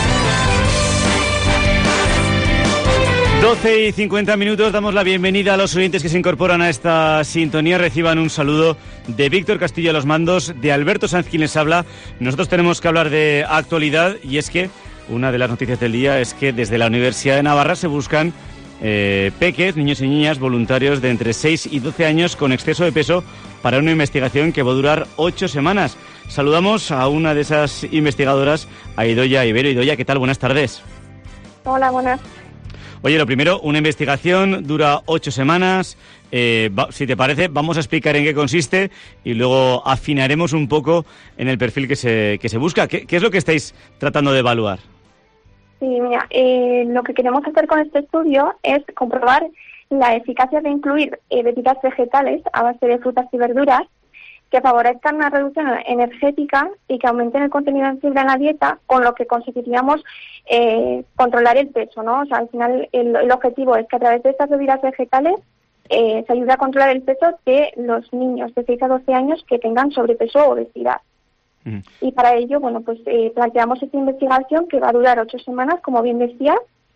12 y 50 minutos, damos la bienvenida a los oyentes que se incorporan a esta sintonía. Reciban un saludo de Víctor Castillo a los mandos, de Alberto Sanz quien les habla. Nosotros tenemos que hablar de actualidad y es que una de las noticias del día es que desde la Universidad de Navarra se buscan peques, niños y niñas voluntarios de entre 6 y 12 años con exceso de peso para una investigación que va a durar 8 semanas. Saludamos a una de esas investigadoras, a Idoia Ibero. Idoia, ¿qué tal? Buenas tardes. Hola, buenas. Oye, lo primero, una investigación dura 8 semanas. Si te parece, vamos a explicar en qué consiste y luego afinaremos un poco en el perfil que se busca. ¿Qué es lo que estáis tratando de evaluar? Sí, mira, lo que queremos hacer con este estudio es comprobar la eficacia de incluir bebidas vegetales a base de frutas y verduras que favorezcan una reducción energética y que aumenten el contenido en fibra en la dieta, con lo que conseguiríamos controlar el peso, ¿no? O sea, al final el objetivo es que a través de estas bebidas vegetales se ayude a controlar el peso de los niños de 6 a 12 años que tengan sobrepeso o obesidad. Y para ello, bueno, pues planteamos esta investigación que va a durar 8 semanas, como bien decía,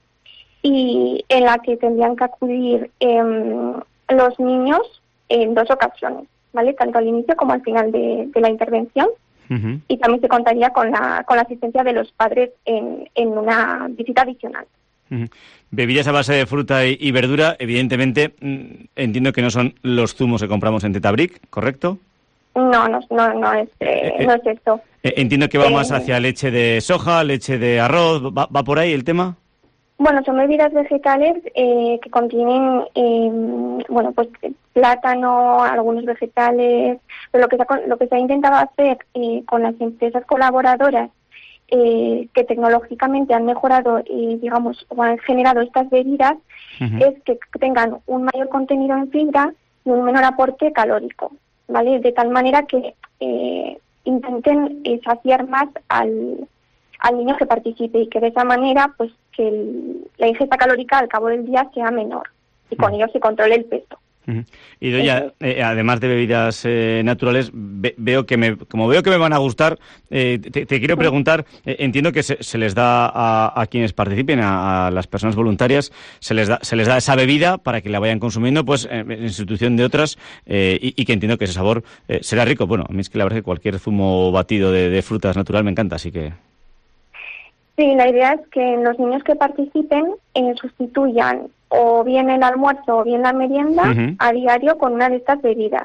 y en la que tendrían que acudir los niños en 2 ocasiones, ¿vale? Tanto al inicio como al final de la intervención. Y también se contaría con la asistencia de los padres en una visita adicional. Bebidas a base de fruta y verdura, evidentemente, entiendo que no son los zumos que compramos en Tetabric, ¿correcto? No es esto. Entiendo que va más hacia leche de soja, leche de arroz, ¿va por ahí el tema? Bueno, son bebidas vegetales que contienen, pues plátano, algunos vegetales, pero lo que se ha intentado hacer con las empresas colaboradoras que tecnológicamente han mejorado y, digamos, o han generado estas bebidas, es que tengan un mayor contenido en fibra y un menor aporte calórico, ¿vale? De tal manera que intenten saciar más al niño que participe y que de esa manera, pues, que la ingesta calórica al cabo del día sea menor y con ello se controle el peso. Y Doña, además de bebidas naturales, veo que me van a gustar. Te quiero preguntar, entiendo que se les da a quienes participen, a las personas voluntarias, se les da esa bebida para que la vayan consumiendo, pues en sustitución de otras, y que entiendo que ese sabor será rico. Bueno, a mí es que la verdad es que cualquier zumo batido de frutas natural me encanta, así que... Sí, la idea es que los niños que participen sustituyan o bien el almuerzo o bien la merienda a diario con una de estas bebidas.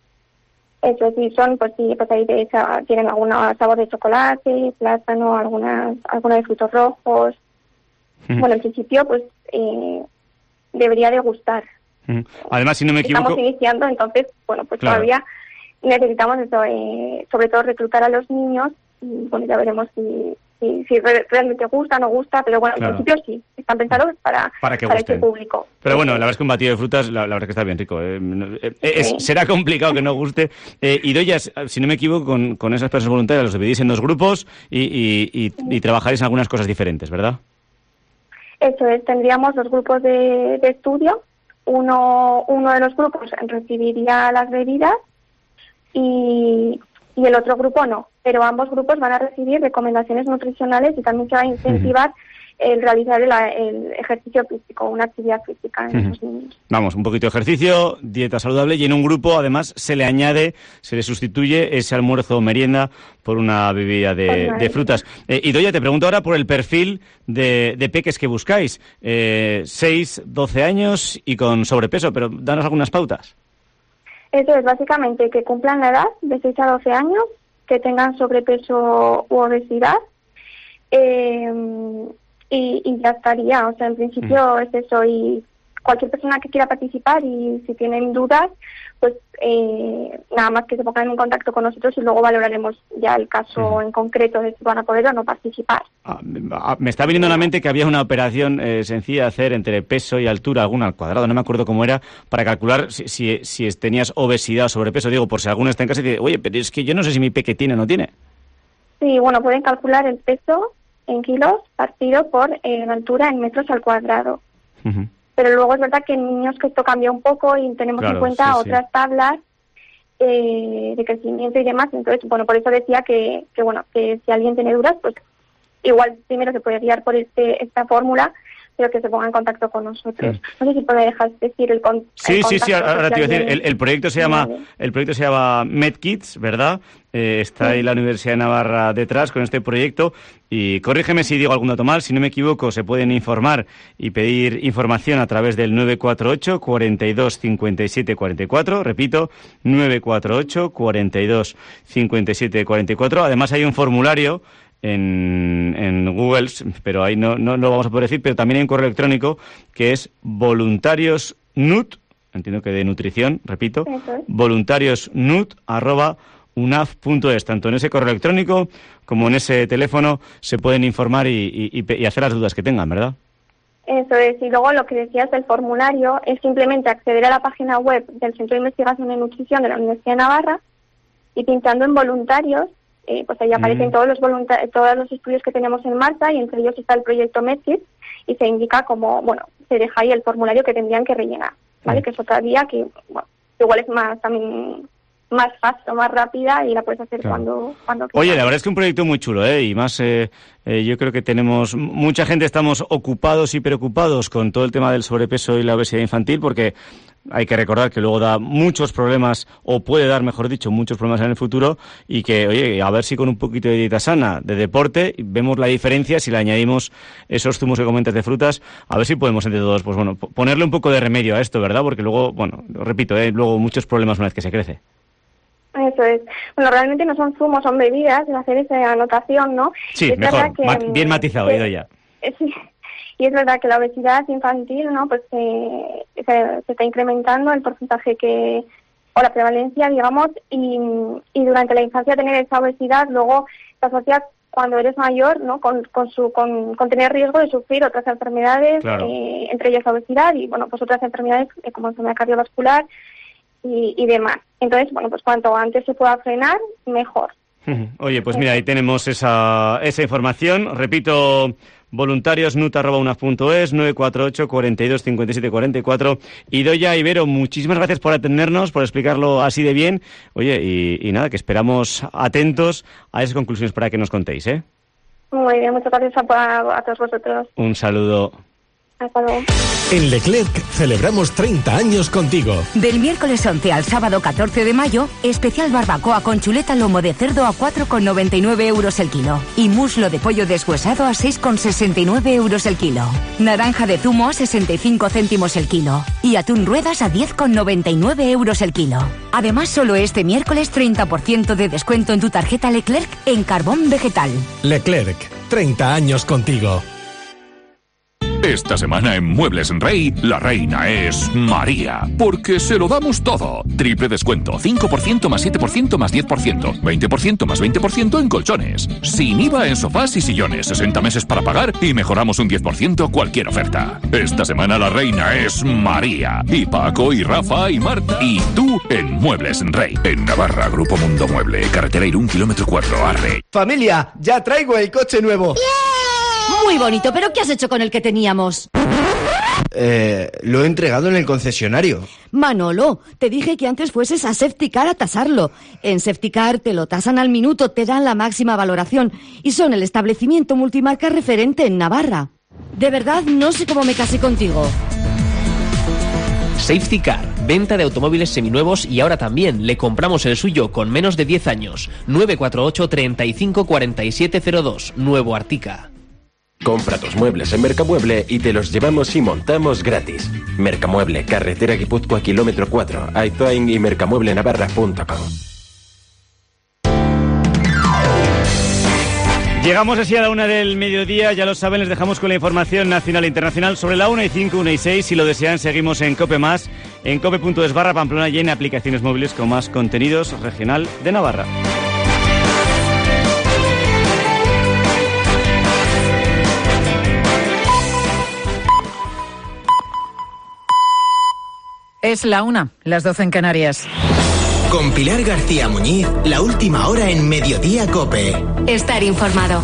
Eso sí, ahí tienen algún sabor de chocolate, plátano, alguna de frutos rojos. Bueno, en principio, pues debería de gustar. Además, si no me equivoco... Estamos iniciando, entonces, bueno, pues claro, todavía necesitamos sobre todo reclutar a los niños y, bueno, ya veremos si realmente gusta, no gusta, pero bueno, claro. En principio sí, están pensados para este público. Pero bueno, la verdad es que un batido de frutas, la verdad es que está bien rico. Será complicado que no guste. Y Doña, si no me equivoco, con esas personas voluntarias los dividís en 2 grupos y trabajáis en algunas cosas diferentes, ¿verdad? Eso es, tendríamos 2 grupos de estudio. Uno de los grupos recibiría las bebidas y el otro grupo no. pero ambos grupos van a recibir recomendaciones nutricionales y también se va a incentivar el realizar el ejercicio físico, una actividad física en esos niños. Vamos, un poquito de ejercicio, dieta saludable, y en un grupo además se le sustituye ese almuerzo o merienda por una bebida de frutas. Idoia, te pregunto ahora por el perfil de peques que buscáis. 6, 12 años y con sobrepeso, pero danos algunas pautas. Eso es, básicamente, que cumplan la edad de 6 a 12 años, que tengan sobrepeso u obesidad, y ya estaría. O sea, en principio es eso, y cualquier persona que quiera participar, y si tienen dudas, pues nada más que se pongan en contacto con nosotros y luego valoraremos ya el caso en concreto de si van a poder o no participar. Me está viniendo a la mente que había una operación sencilla de hacer entre peso y altura, alguna al cuadrado, no me acuerdo cómo era, para calcular si tenías obesidad o sobrepeso. Digo, por si alguno está en casa y dice, oye, pero es que yo no sé si mi peque tiene o no tiene. Sí, bueno, pueden calcular el peso en kilos partido por la altura en metros al cuadrado. Pero luego es verdad que en niños que esto cambia un poco y tenemos en cuenta otras tablas de crecimiento y demás. Entonces, bueno, por eso decía que si alguien tiene dudas, pues igual primero se puede guiar por esta fórmula, pero que se ponga en contacto con nosotros. No sé si me dejas decir el contacto. Sí, ahora te iba a decir, el proyecto se llama MedKids, ¿verdad? Está ahí la Universidad de Navarra detrás con este proyecto, y corrígeme si digo algún dato mal, si no me equivoco, se pueden informar y pedir información a través del 948 42 57 44, repito, 948 42 57 44. Además hay un formulario en Google, pero ahí no lo vamos a poder decir, pero también hay un correo electrónico que es voluntariosnut, entiendo que de nutrición, repito, voluntariosnut@unaf.es. Tanto en ese correo electrónico como en ese teléfono se pueden informar y hacer las dudas que tengan, ¿verdad? Eso es, y luego lo que decías del formulario es simplemente acceder a la página web del Centro de Investigación en Nutrición de la Universidad de Navarra, y pinchando en voluntarios, pues ahí aparecen todos los estudios que tenemos en marcha, y entre ellos está el proyecto MedKids, y se indica como, se deja ahí el formulario que tendrían que rellenar, ¿vale? Que es otra vía que, igual es más fácil, más rápida, y la puedes hacer cuando quieras. Oye, la verdad es que un proyecto muy chulo, y más yo creo que tenemos mucha gente, estamos ocupados y preocupados con todo el tema del sobrepeso y la obesidad infantil, porque hay que recordar que luego da muchos problemas, o puede dar, mejor dicho, muchos problemas en el futuro, y que, oye, a ver si con un poquito de dieta sana, de deporte, vemos la diferencia si le añadimos esos zumos que comentas de frutas, a ver si podemos entre todos, pues bueno, ponerle un poco de remedio a esto, ¿verdad? Porque luego, repito, luego muchos problemas una vez que se crece. Eso es. Bueno, realmente no son zumos, son bebidas, de hacer esa anotación, ¿no? Sí, mejor, bien matizado, Idoia. Sí. Y es verdad que la obesidad infantil, ¿no? Pues se está incrementando el porcentaje o la prevalencia, digamos, y durante la infancia tener esa obesidad luego se asocia cuando eres mayor, ¿no? Con tener riesgo de sufrir otras enfermedades, claro. Entre ellas la obesidad y, pues otras enfermedades como enfermedad cardiovascular y demás. Entonces, pues cuanto antes se pueda frenar, mejor. Oye, pues mira, ahí tenemos esa información. Repito, voluntariosnut@unaf.es, 948 42 57 44. Idoia Ibero, muchísimas gracias por atendernos, por explicarlo así de bien. Oye, y nada, que esperamos atentos a esas conclusiones para que nos contéis, ¿eh? Muy bien, muchas gracias a todos vosotros. Un saludo. Hasta luego. En Leclerc celebramos 30 años contigo. Del miércoles 11 al sábado 14 de mayo, especial barbacoa con chuleta lomo de cerdo a 4,99 euros el kilo. Y muslo de pollo deshuesado a 6,69 euros el kilo. Naranja de zumo a 65 céntimos el kilo. Y atún ruedas a 10,99 euros el kilo. Además, solo este miércoles 30% de descuento en tu tarjeta Leclerc en carbón vegetal. Leclerc, 30 años contigo. Esta semana en Muebles Rey, la reina es María, porque se lo damos todo. Triple descuento, 5% más 7% más 10%, 20% más 20% en colchones. Sin IVA en sofás y sillones, 60 meses para pagar y mejoramos un 10% cualquier oferta. Esta semana la reina es María, y Paco, y Rafa, y Marta, y tú en Muebles Rey. En Navarra, Grupo Mundo Mueble, carretera Irún, kilómetro 4, Arre. Familia, ya traigo el coche nuevo. Muy bonito, pero ¿qué has hecho con el que teníamos? Lo he entregado en el concesionario. Manolo, te dije que antes fueses a Safetycar a tasarlo. En Safetycar te lo tasan al minuto, te dan la máxima valoración y son el establecimiento multimarca referente en Navarra. De verdad, no sé cómo me casé contigo. Safetycar, venta de automóviles seminuevos y ahora también le compramos el suyo con menos de 10 años. 948 35 4702, Nuevo Artica. Compra tus muebles en Mercamueble y te los llevamos y montamos gratis. Mercamueble, carretera Guipúzcoa, kilómetro 4, Aitoain y mercamueblenavarra.com. Llegamos así a la 1 del mediodía, ya lo saben, les dejamos con la información nacional e internacional sobre la 1 y 5, 1 y 6. Si lo desean, seguimos en Cope Más, en cope.es/Pamplona y en aplicaciones móviles con más contenidos regional de Navarra. Es la 1, las 12 en Canarias. Con Pilar García Muñiz, la última hora en Mediodía Cope. Estar informado.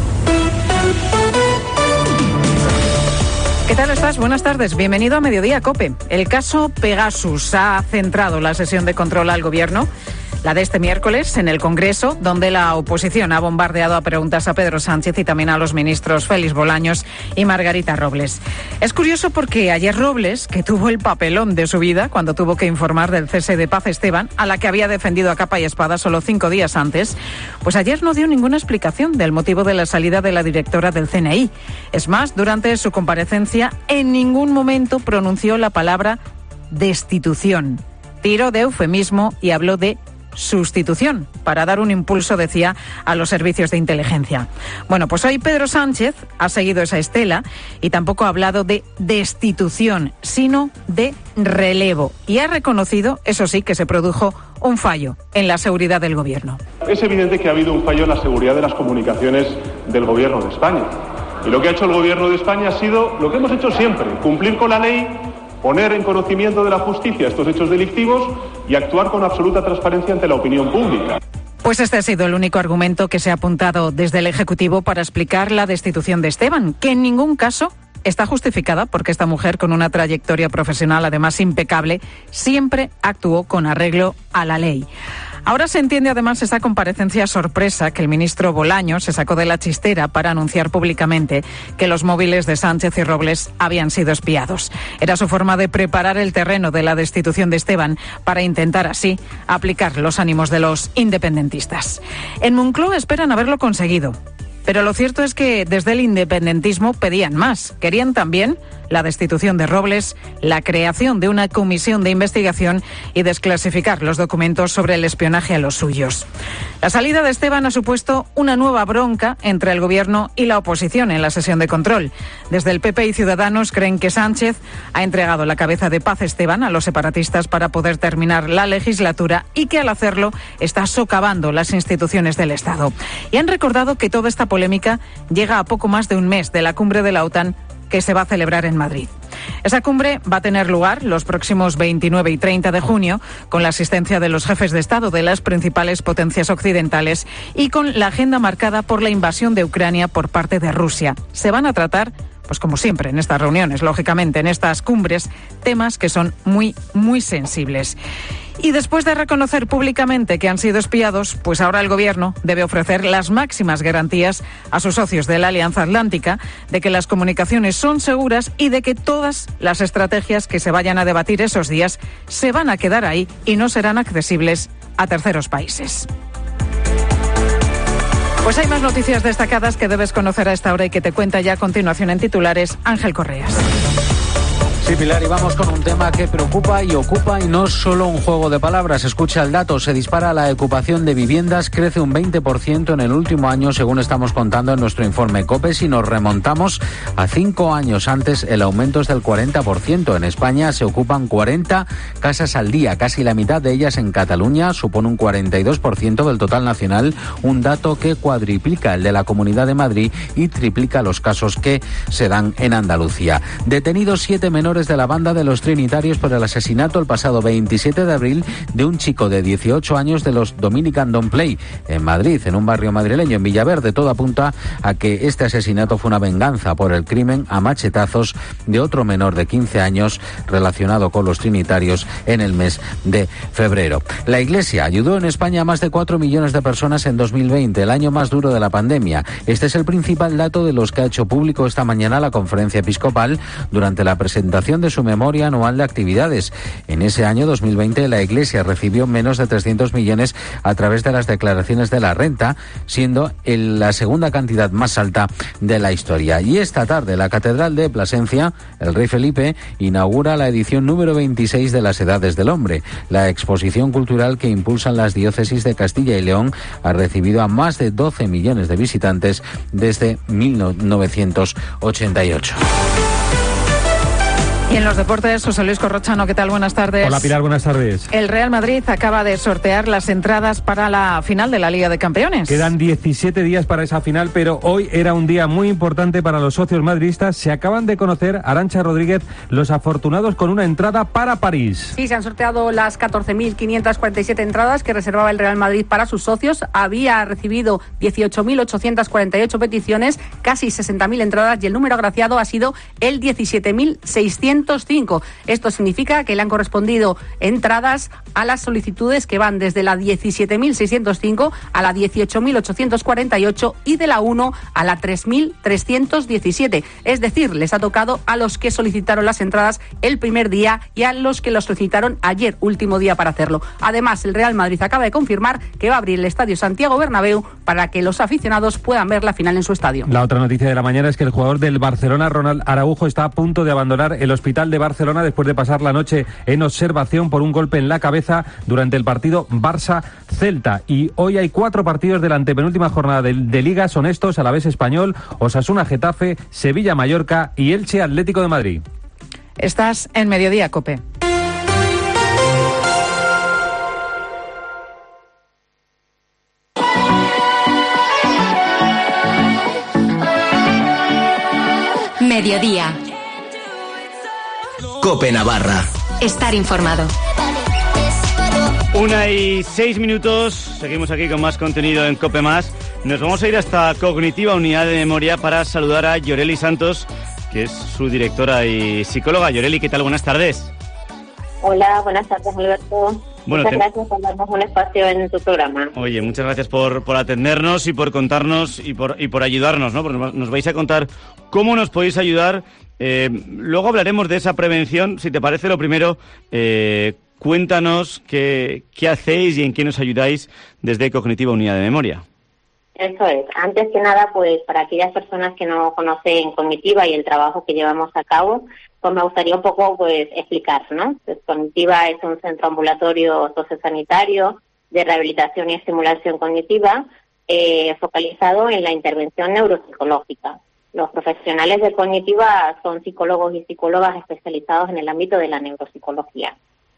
¿Qué tal estás? Buenas tardes. Bienvenido a Mediodía Cope. El caso Pegasus ha centrado la sesión de control al Gobierno. La de este miércoles en el Congreso, donde la oposición ha bombardeado a preguntas a Pedro Sánchez y también a los ministros Félix Bolaños y Margarita Robles. Es curioso porque ayer Robles, que tuvo el papelón de su vida cuando tuvo que informar del cese de Paz Esteban, a la que había defendido a capa y espada solo 5 días antes, pues ayer no dio ninguna explicación del motivo de la salida de la directora del CNI. Es más, durante su comparecencia en ningún momento pronunció la palabra destitución. Tiró de eufemismo y habló de sustitución, para dar un impulso, decía, a los servicios de inteligencia. Bueno, pues hoy Pedro Sánchez ha seguido esa estela y tampoco ha hablado de destitución, sino de relevo. Y ha reconocido, eso sí, que se produjo un fallo en la seguridad del Gobierno. Es evidente que ha habido un fallo en la seguridad de las comunicaciones del Gobierno de España. Y lo que ha hecho el Gobierno de España ha sido lo que hemos hecho siempre, cumplir con la ley, poner en conocimiento de la justicia estos hechos delictivos y actuar con absoluta transparencia ante la opinión pública. Pues este ha sido el único argumento que se ha apuntado desde el Ejecutivo para explicar la destitución de Esteban, que en ningún caso está justificada porque esta mujer, con una trayectoria profesional además impecable, siempre actuó con arreglo a la ley. Ahora se entiende además esa comparecencia sorpresa que el ministro Bolaños se sacó de la chistera para anunciar públicamente que los móviles de Sánchez y Robles habían sido espiados. Era su forma de preparar el terreno de la destitución de Esteban para intentar así aplicar los ánimos de los independentistas. En Moncloa esperan haberlo conseguido. Pero lo cierto es que desde el independentismo pedían más. Querían también la destitución de Robles, la creación de una comisión de investigación y desclasificar los documentos sobre el espionaje a los suyos. La salida de Esteban ha supuesto una nueva bronca entre el Gobierno y la oposición en la sesión de control. Desde el PP y Ciudadanos creen que Sánchez ha entregado la cabeza de Paz Esteban a los separatistas para poder terminar la legislatura y que al hacerlo está socavando las instituciones del Estado. Y han recordado que toda esta polémica llega a poco más de un mes de la cumbre de la OTAN que se va a celebrar en Madrid. Esa cumbre va a tener lugar los próximos 29 y 30 de junio con la asistencia de los jefes de Estado de las principales potencias occidentales y con la agenda marcada por la invasión de Ucrania por parte de Rusia. Se van a tratar, pues como siempre en estas reuniones, lógicamente en estas cumbres, temas que son muy, muy sensibles. Y después de reconocer públicamente que han sido espiados, pues ahora el Gobierno debe ofrecer las máximas garantías a sus socios de la Alianza Atlántica de que las comunicaciones son seguras y de que todas las estrategias que se vayan a debatir esos días se van a quedar ahí y no serán accesibles a terceros países. Pues hay más noticias destacadas que debes conocer a esta hora y que te cuenta ya a continuación en titulares Ángel Correas. Sí, Pilar, y vamos con un tema que preocupa y ocupa y no es solo un juego de palabras. Escucha el dato, se dispara la ocupación de viviendas, crece un 20% en el último año, según estamos contando en nuestro informe COPE. Si nos remontamos a 5 años antes, el aumento es del 40%. En España se ocupan 40 casas al día, casi la mitad de ellas en Cataluña, supone un 42% del total nacional, un dato que cuadriplica el de la Comunidad de Madrid y triplica los casos que se dan en Andalucía. Detenidos 7 menores de la banda de los Trinitarios por el asesinato el pasado 27 de abril de un chico de 18 años de los Dominican Don't Play en Madrid, en un barrio madrileño, en Villaverde. Todo apunta a que este asesinato fue una venganza por el crimen a machetazos de otro menor de 15 años relacionado con los Trinitarios en el mes de febrero. La Iglesia ayudó en España a más de 4 millones de personas en 2020, el año más duro de la pandemia. Este es el principal dato de los que ha hecho público esta mañana la Conferencia Episcopal durante la presentación de su memoria anual de actividades. En ese año 2020 la Iglesia recibió menos de 300 millones a través de las declaraciones de la renta, siendo la segunda cantidad más alta de la historia. Y esta tarde la Catedral de Plasencia, el Rey Felipe, inaugura la edición número 26 de las Edades del Hombre. La exposición cultural que impulsan las diócesis de Castilla y León ha recibido a más de 12 millones de visitantes desde 1988. Y en los deportes, José Luis Corrochano, ¿qué tal? Buenas tardes. Hola Pilar, buenas tardes. El Real Madrid acaba de sortear las entradas para la final de la Liga de Campeones. Quedan 17 días para esa final, pero hoy era un día muy importante para los socios madridistas. Se acaban de conocer, Arantxa Rodríguez, los afortunados con una entrada para París. Sí, se han sorteado las 14.547 entradas que reservaba el Real Madrid para sus socios. Había recibido 18.848 peticiones, casi 60.000 entradas, y el número agraciado ha sido el 17.605. Esto significa que le han correspondido entradas a las solicitudes que van desde la 17.605 a la 18.848 y de la 1 a la 3.317. Es decir, les ha tocado a los que solicitaron las entradas el primer día y a los que los solicitaron ayer, último día para hacerlo. Además, el Real Madrid acaba de confirmar que va a abrir el Estadio Santiago Bernabéu para que los aficionados puedan ver la final en su estadio. La otra noticia de la mañana es que el jugador del Barcelona, Ronald Araujo, está a punto de abandonar el hospital de Barcelona después de pasar la noche en observación por un golpe en la cabeza durante el partido Barça-Celta. Y hoy hay 4 partidos de la antepenúltima jornada de Liga. Son estos: Alavés Español, Osasuna-Getafe, Sevilla-Mallorca y Elche-Atlético de Madrid. Estás en Mediodía, COPE. Mediodía. COPE Navarra. Estar informado. 1:06. Seguimos aquí con más contenido en COPE+. Nos vamos a ir hasta Cognitiva Unidad de Memoria para saludar a Yoreli Santos, que es su directora y psicóloga. Yoreli, ¿qué tal? Buenas tardes. Hola, buenas tardes, Alberto. Bueno, muchas gracias por darnos un espacio en tu programa. Oye, muchas gracias por atendernos y por contarnos y por ayudarnos, ¿no? Porque nos vais a contar cómo nos podéis ayudar. Luego hablaremos de esa prevención. Si te parece, lo primero, cuéntanos qué hacéis y en qué nos ayudáis desde Cognitiva Unidad de Memoria. Eso es. Antes que nada, pues para aquellas personas que no conocen Cognitiva y el trabajo que llevamos a cabo, pues me gustaría un poco pues explicar, ¿no? Pues Cognitiva es un centro ambulatorio sociosanitario de rehabilitación y estimulación cognitiva focalizado en la intervención neuropsicológica. Los profesionales de Cognitiva son psicólogos y psicólogas especializados en el ámbito de la neuropsicología.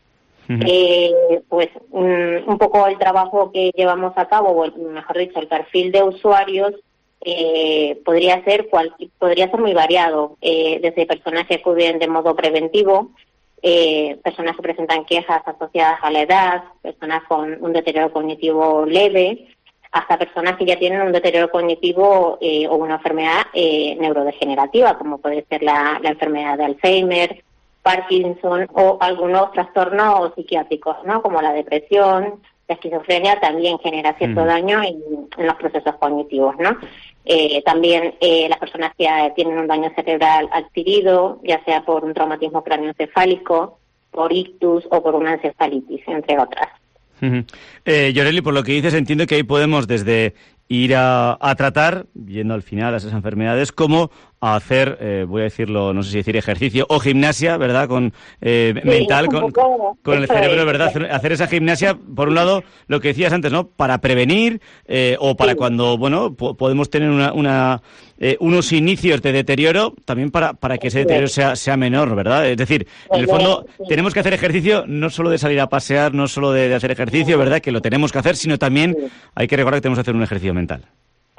Pues un poco el trabajo que llevamos a cabo, o mejor dicho, el perfil de usuarios podría ser muy variado, desde personas que acuden de modo preventivo, personas que presentan quejas asociadas a la edad, personas con un deterioro cognitivo leve, hasta personas que ya tienen un deterioro cognitivo o una enfermedad neurodegenerativa, como puede ser la enfermedad de Alzheimer, Parkinson o algunos trastornos psiquiátricos, ¿no? Como la depresión, la esquizofrenia también genera cierto daño en los procesos cognitivos, ¿no? También las personas que tienen un daño cerebral adquirido, ya sea por un traumatismo craneoencefálico, por ictus o por una encefalitis, entre otras. Yoreli, por lo que dices, entiendo que ahí podemos desde ir a tratar, yendo al final a esas enfermedades, como a hacer, voy a decirlo, no sé si decir ejercicio o gimnasia, ¿verdad? Mental, con el cerebro, ¿verdad? Hacer esa gimnasia, por un lado, lo que decías antes, ¿no? Para prevenir o para cuando, bueno, podemos tener unos inicios de deterioro, también para que ese deterioro sea menor, ¿verdad? Es decir, en el fondo, tenemos que hacer ejercicio no solo de salir a pasear, no solo de hacer ejercicio, ¿verdad? Que lo tenemos que hacer, sino también hay que recordar que tenemos que hacer un ejercicio mental.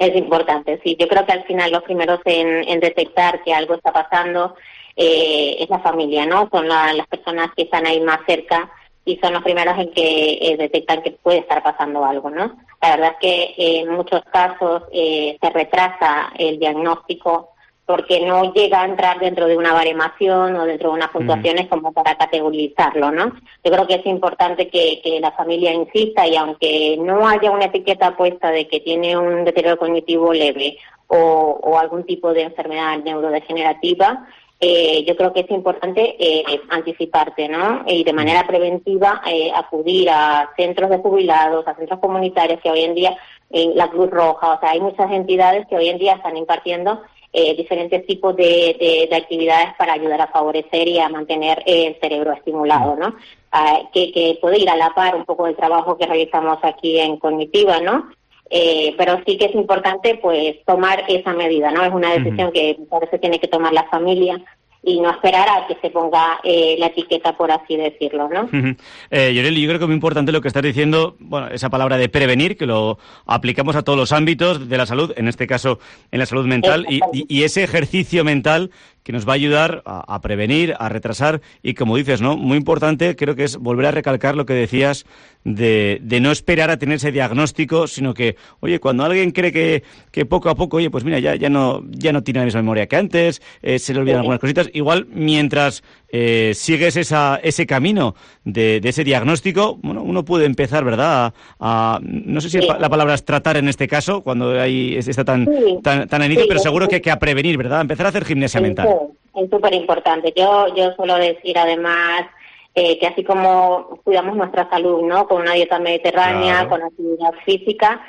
Es importante, sí. Yo creo que al final los primeros en detectar que algo está pasando es la familia, ¿no? Son las personas que están ahí más cerca y son los primeros en que detectan que puede estar pasando algo, ¿no? La verdad es que en muchos casos se retrasa el diagnóstico porque no llega a entrar dentro de una baremación o dentro de unas puntuaciones como para categorizarlo, ¿no? Yo creo que es importante que la familia insista y aunque no haya una etiqueta puesta de que tiene un deterioro cognitivo leve o algún tipo de enfermedad neurodegenerativa, yo creo que es importante anticiparte, ¿no? Y de manera preventiva acudir a centros de jubilados, a centros comunitarios que hoy en día, la Cruz Roja, o sea, hay muchas entidades que hoy en día están impartiendo diferentes tipos de actividades para ayudar a favorecer y a mantener el cerebro estimulado, ¿no? Que puede ir a la par un poco del trabajo que realizamos aquí en Cognitiva, ¿no? Pero sí que es importante pues tomar esa medida, ¿no? Es una decisión que por eso tiene que tomar la familia y no esperar a que se ponga la etiqueta, por así decirlo, ¿no? Yoreli, yo creo que es muy importante lo que estás diciendo, bueno, esa palabra de prevenir, que lo aplicamos a todos los ámbitos de la salud, en este caso en la salud mental, y ese ejercicio mental que nos va a ayudar a prevenir, a retrasar, y como dices, ¿no? Muy importante, creo que es volver a recalcar lo que decías de no esperar a tener ese diagnóstico, sino que, oye, cuando alguien cree que poco a poco, oye, pues mira, ya no tiene la misma memoria que antes, se le olvidan algunas cositas, igual mientras sigues ese camino de ese diagnóstico, bueno, uno puede empezar, ¿verdad? No sé si la palabra es tratar en este caso, cuando está tan a inicio, pero seguro que a prevenir, ¿verdad? Empezar a hacer gimnasia mental. Es súper importante. Yo suelo decir además que así como cuidamos nuestra salud, ¿no? Con una dieta mediterránea, con actividad física,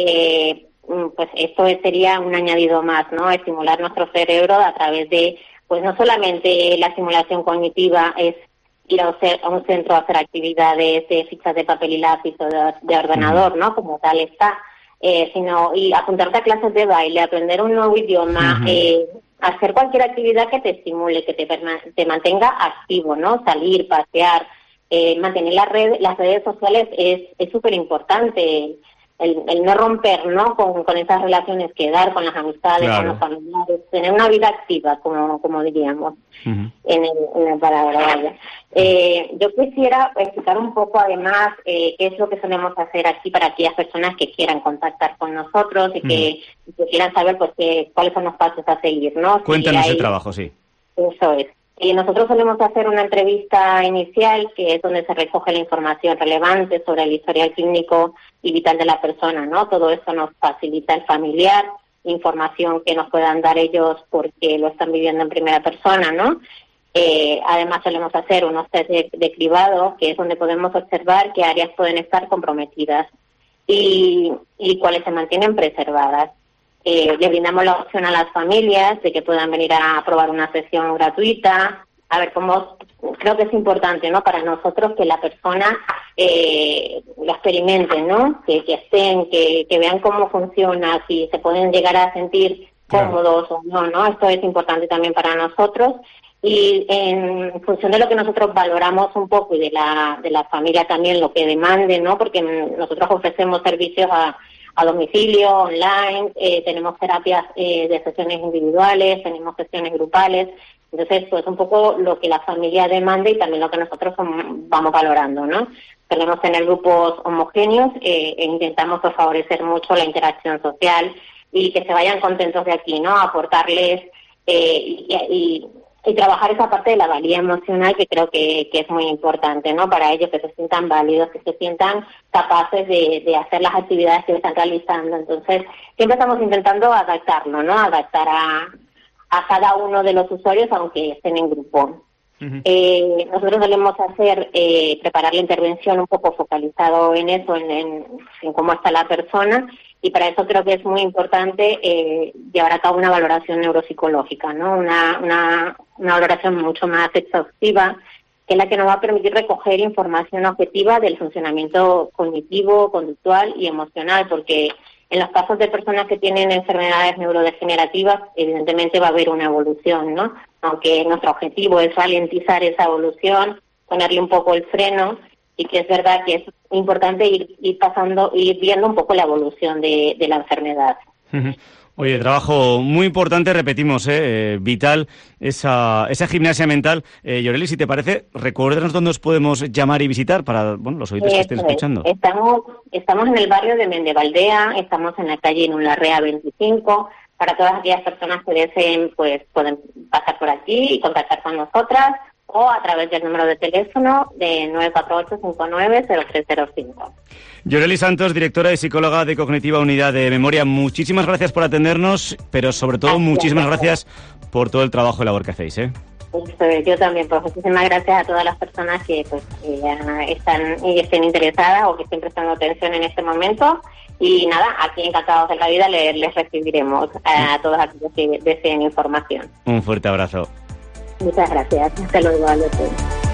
pues esto sería un añadido más, ¿no? Estimular nuestro cerebro a través de, pues no solamente la estimulación cognitiva es ir a un centro a hacer actividades de fichas de papel y lápiz o de ordenador, ¿no? Como tal está, sino y apuntarte a clases de baile, aprender un nuevo idioma, hacer cualquier actividad que te estimule, que te mantenga activo, ¿no? Salir, pasear, mantener las redes sociales es súper importante. El no romper, ¿no? Con esas relaciones que dar con las amistades, con los familiares, tener una vida activa, como diríamos, en el palabra. Yo quisiera explicar un poco, además, qué es lo que solemos hacer aquí para aquellas personas que quieran contactar con nosotros y que quieran saber, pues, cuáles son los pasos a seguir, ¿no? Cuéntanos el trabajo, sí. Eso es. Nosotros solemos hacer una entrevista inicial, que es donde se recoge la información relevante sobre el historial clínico y vital de la persona, ¿no? Todo eso nos facilita el familiar, información que nos puedan dar ellos porque lo están viviendo en primera persona, ¿no? Además solemos hacer unos test de cribado, que es donde podemos observar qué áreas pueden estar comprometidas y cuáles se mantienen preservadas. Le brindamos la opción a las familias de que puedan venir a probar una sesión gratuita, a ver cómo, creo que es importante, ¿no? Para nosotros que la persona lo experimente, ¿no? Que estén, que vean cómo funciona, si se pueden llegar a sentir cómodos o no, ¿no? Esto es importante también para nosotros. Y en función de lo que nosotros valoramos un poco y de la familia también lo que demande, ¿no? Porque nosotros ofrecemos servicios a domicilio, online, tenemos terapias de sesiones individuales, tenemos sesiones grupales, entonces pues un poco lo que la familia demanda y también lo que nosotros vamos valorando, ¿no? Tenemos tener grupos homogéneos e intentamos pues, favorecer mucho la interacción social y que se vayan contentos de aquí, ¿no? Aportarles y trabajar esa parte de la valía emocional que creo que es muy importante, ¿no? Para ellos, que se sientan válidos, que se sientan capaces de hacer las actividades que están realizando. Entonces, siempre estamos intentando adaptarlo, ¿no? Adaptar a cada uno de los usuarios, aunque estén en grupo. Nosotros solemos preparar la intervención un poco focalizado en eso, en cómo está la persona, y para eso creo que es muy importante llevar a cabo una valoración neuropsicológica, ¿no? Una valoración mucho más exhaustiva, que es la que nos va a permitir recoger información objetiva del funcionamiento cognitivo, conductual y emocional, porque en los casos de personas que tienen enfermedades neurodegenerativas, evidentemente va a haber una evolución, ¿no? Aunque nuestro objetivo es ralentizar esa evolución, ponerle un poco el freno, y que es verdad que es importante ir viendo un poco la evolución de la enfermedad. Oye, trabajo muy importante, repetimos, vital, esa gimnasia mental. Yoreli, si te parece, recuérdanos dónde os podemos llamar y visitar para los oyentes que estén escuchando. Estamos en el barrio de Mendevaldea, estamos en la calle Nularrea 25. Para todas aquellas personas que deseen, pues pueden pasar por aquí y contactar con nosotras, o a través del número de teléfono de 948-590305. Yoreli Santos, directora y psicóloga de Cognitiva Unidad de Memoria, muchísimas gracias por atendernos, pero sobre todo muchísimas gracias por todo el trabajo y labor que hacéis. Yo también, pues muchísimas gracias a todas las personas que ya están y estén interesadas o que estén prestando atención en este momento. Y nada, aquí encantados de la vida les recibiremos a todos aquellos que deseen información. Un fuerte abrazo. Muchas gracias. Hasta luego, Alberto.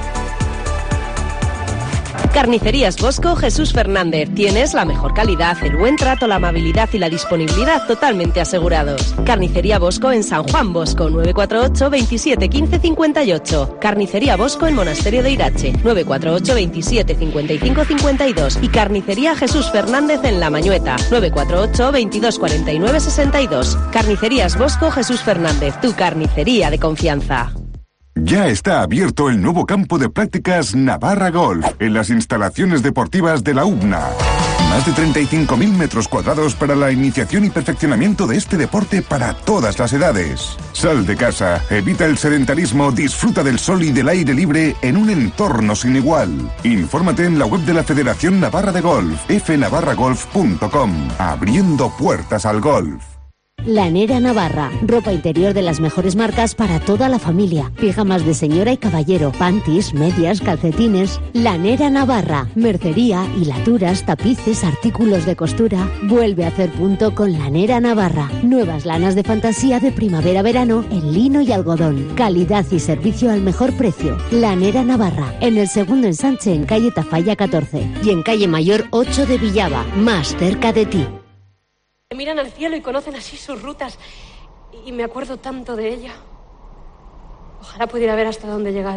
Carnicerías Bosco Jesús Fernández. Tienes la mejor calidad, el buen trato, la amabilidad y la disponibilidad totalmente asegurados. Carnicería Bosco en San Juan Bosco, 948 27 15 58. Carnicería Bosco en Monasterio de Irache, 948 27 55 52. Y Carnicería Jesús Fernández en La Mañueta, 948 22 49 62. Carnicerías Bosco Jesús Fernández, tu carnicería de confianza. Ya está abierto el nuevo campo de prácticas Navarra Golf en las instalaciones deportivas de la UBNA. Más de 35.000 metros cuadrados para la iniciación y perfeccionamiento de este deporte para todas las edades. Sal de casa, evita el sedentarismo, disfruta del sol y del aire libre en un entorno sin igual. Infórmate en la web de la Federación Navarra de Golf, fnavarragolf.com, abriendo puertas al golf. Lanera Navarra, ropa interior de las mejores marcas para toda la familia. Pijamas de señora y caballero, panties, medias, calcetines. Lanera Navarra, mercería, hilaturas, tapices, artículos de costura. Vuelve a hacer punto con Lanera Navarra. Nuevas lanas de fantasía de primavera-verano en lino y algodón. Calidad y servicio al mejor precio. Lanera Navarra, en el segundo ensanche en calle Tafalla 14 y en calle Mayor 8 de Villava, más cerca de ti. Miran al cielo y conocen así sus rutas y me acuerdo tanto de ella. Ojalá pudiera ver hasta dónde he llegado.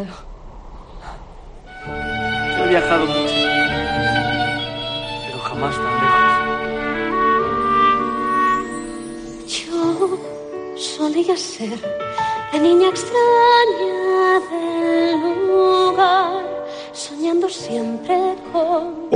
Yo he viajado mucho, pero jamás tan lejos. Yo solía ser la niña extraña del lugar, soñando siempre con...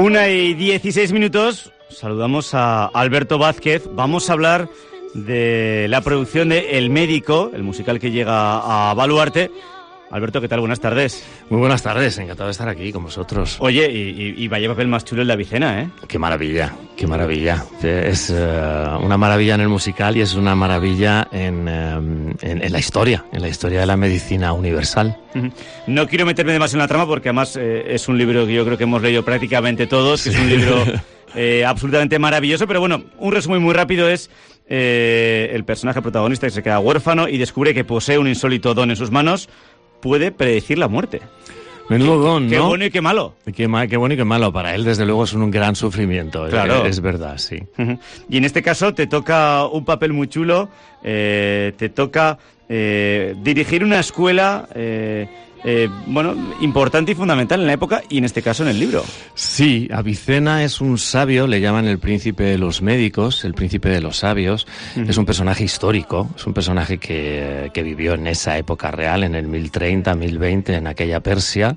1:16. Saludamos a Alberto Vázquez. Vamos a hablar de la producción de El Médico, el musical que llega a Baluarte. Alberto, ¿qué tal? Buenas tardes. Muy buenas tardes, encantado de estar aquí con vosotros. Oye, y vaya papel más chulo el de Avicena, ¿eh? Qué maravilla, qué maravilla. Es una maravilla en el musical y es una maravilla en la historia de la medicina universal. No quiero meterme demasiado en la trama porque además es un libro que yo creo que hemos leído prácticamente todos, que es un libro absolutamente maravilloso, pero bueno, un resumen muy rápido es el personaje protagonista que se queda huérfano y descubre que posee un insólito don en sus manos. Puede predecir la muerte. Menudo don, ¿no? Qué bueno y qué malo. Qué bueno y qué malo. Para él, desde luego, es un gran sufrimiento. Claro. Es verdad, sí. Y en este caso te toca un papel muy chulo. Te toca dirigir una escuela... importante y fundamental en la época y en este caso en el libro. Sí, Avicena es un sabio, le llaman el príncipe de los médicos, el príncipe de los sabios. Es un personaje histórico, es un personaje que vivió en esa época real, en el 1030, 1020, en aquella Persia.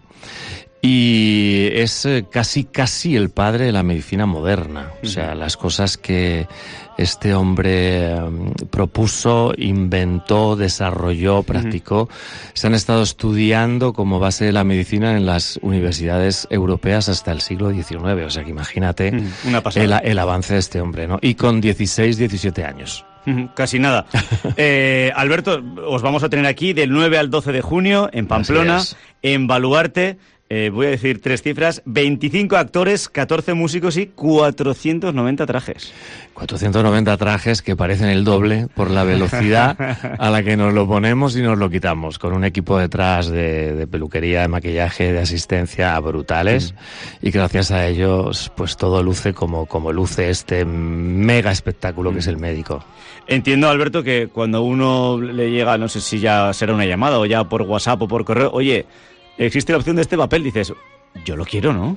Y es casi el padre de la medicina moderna. O sea, las cosas que este hombre propuso, inventó, desarrolló, practicó, se han estado estudiando como base de la medicina en las universidades europeas hasta el siglo XIX. O sea, que imagínate el avance de este hombre, ¿no? Y con 16, 17 años. Casi nada. Alberto, os vamos a tener aquí del 9 al 12 de junio en Pamplona, en Baluarte. Voy a decir 3 cifras: 25 actores, 14 músicos y 490 trajes. 490 trajes que parecen el doble por la velocidad a la que nos lo ponemos y nos lo quitamos, con un equipo detrás de peluquería, de maquillaje, de asistencia brutales, y gracias a ellos pues todo luce como luce este mega espectáculo que es El Médico. Entiendo, Alberto, que cuando uno le llega, no sé si ya será una llamada o ya por WhatsApp o por correo, oye, existe la opción de este papel, dices, yo lo quiero, ¿no?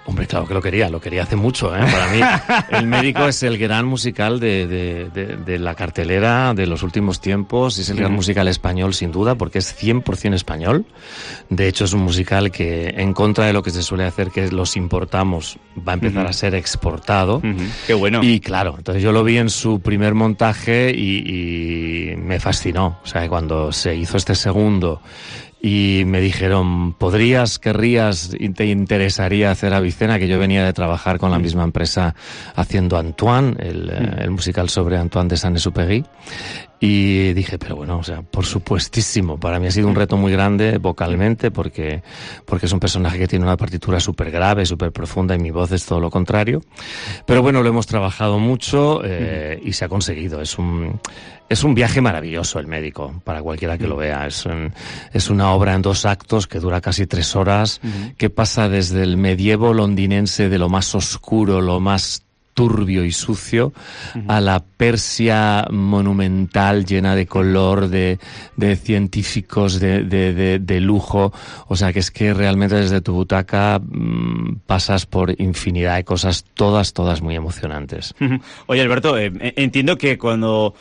Hombre, claro que lo quería hace mucho, ¿eh? Para mí, El Médico es el gran musical de la cartelera de los últimos tiempos, es el gran musical español sin duda, porque es 100% español. De hecho, es un musical que, en contra de lo que se suele hacer, que los importamos, va a empezar a ser exportado. Qué bueno. Y claro, entonces yo lo vi en su primer montaje y me fascinó. O sea, cuando se hizo este segundo y me dijeron, querrías y te interesaría hacer Avicena, que yo venía de trabajar con la misma empresa haciendo Antoine, el musical sobre Antoine de Saint-Exupéry. Y dije, pero bueno, o sea, por supuestísimo. Para mí ha sido un reto muy grande vocalmente porque es un personaje que tiene una partitura súper grave, súper profunda, y mi voz es todo lo contrario. Pero bueno, lo hemos trabajado mucho y se ha conseguido. Es un viaje maravilloso, El Médico, para cualquiera que lo vea. Es una obra en 2 actos que dura casi 3 horas, que pasa desde el medievo londinense, de lo más oscuro, lo más turbio y sucio, a la Persia monumental, llena de color, de científicos, de lujo. O sea, que es que realmente desde tu butaca pasas por infinidad de cosas, todas muy emocionantes. Oye, Alberto, entiendo que cuando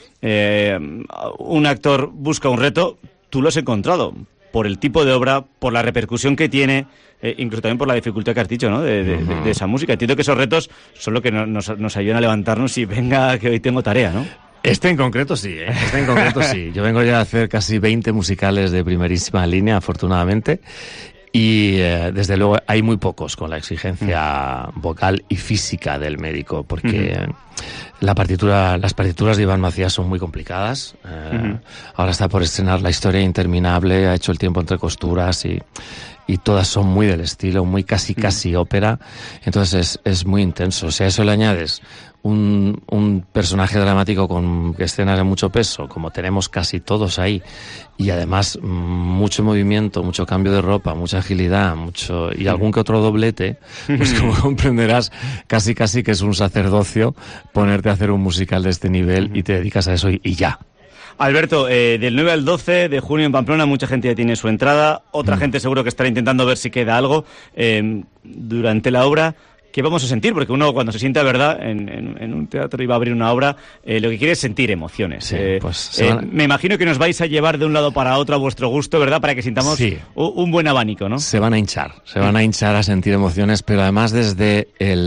un actor busca un reto, tú lo has encontrado, por el tipo de obra, por la repercusión que tiene, incluso también por la dificultad que has dicho, ¿no? De esa música. Entiendo que esos retos son lo que nos ayudan a levantarnos y venga, que hoy tengo tarea, ¿no? Este en concreto sí, ¿eh? Sí. Yo vengo ya a hacer casi 20 musicales de primerísima línea, afortunadamente. Y desde luego hay muy pocos con la exigencia vocal y física del Médico, porque las partituras de Iván Macías son muy complicadas. Ahora está por estrenar La historia interminable, ha hecho El tiempo entre costuras y todas son muy del estilo, muy casi ópera. Entonces es muy intenso. O sea, eso le añades un personaje dramático con escenas de mucho peso, como tenemos casi todos ahí, y además mucho movimiento, mucho cambio de ropa, mucha agilidad, y algún que otro doblete, pues como comprenderás, casi que es un sacerdocio ponerte a hacer un musical de este nivel y te dedicas a eso y ya. Alberto, del 9 al 12 de junio en Pamplona, mucha gente ya tiene su entrada, otra gente seguro que estará intentando ver si queda algo durante la obra. ¿Qué vamos a sentir? Porque uno, cuando se sienta, ¿verdad?, en un teatro y va a abrir una obra, lo que quiere es sentir emociones. Sí, me imagino que nos vais a llevar de un lado para otro a vuestro gusto, ¿verdad?, para que sintamos un buen abanico, ¿no? Se van a hinchar a sentir emociones, pero además desde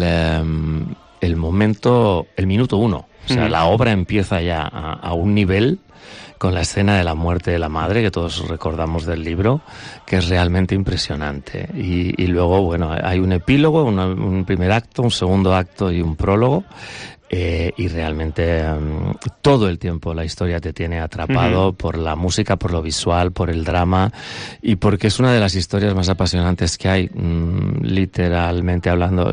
el minuto 1. O sea, la obra empieza ya a un nivel, con la escena de la muerte de la madre, que todos recordamos del libro, que es realmente impresionante. Y luego, bueno, hay un epílogo, un primer acto, un segundo acto y un prólogo. Y realmente todo el tiempo la historia te tiene atrapado por la música, por lo visual, por el drama, y porque es una de las historias más apasionantes que hay, literalmente hablando,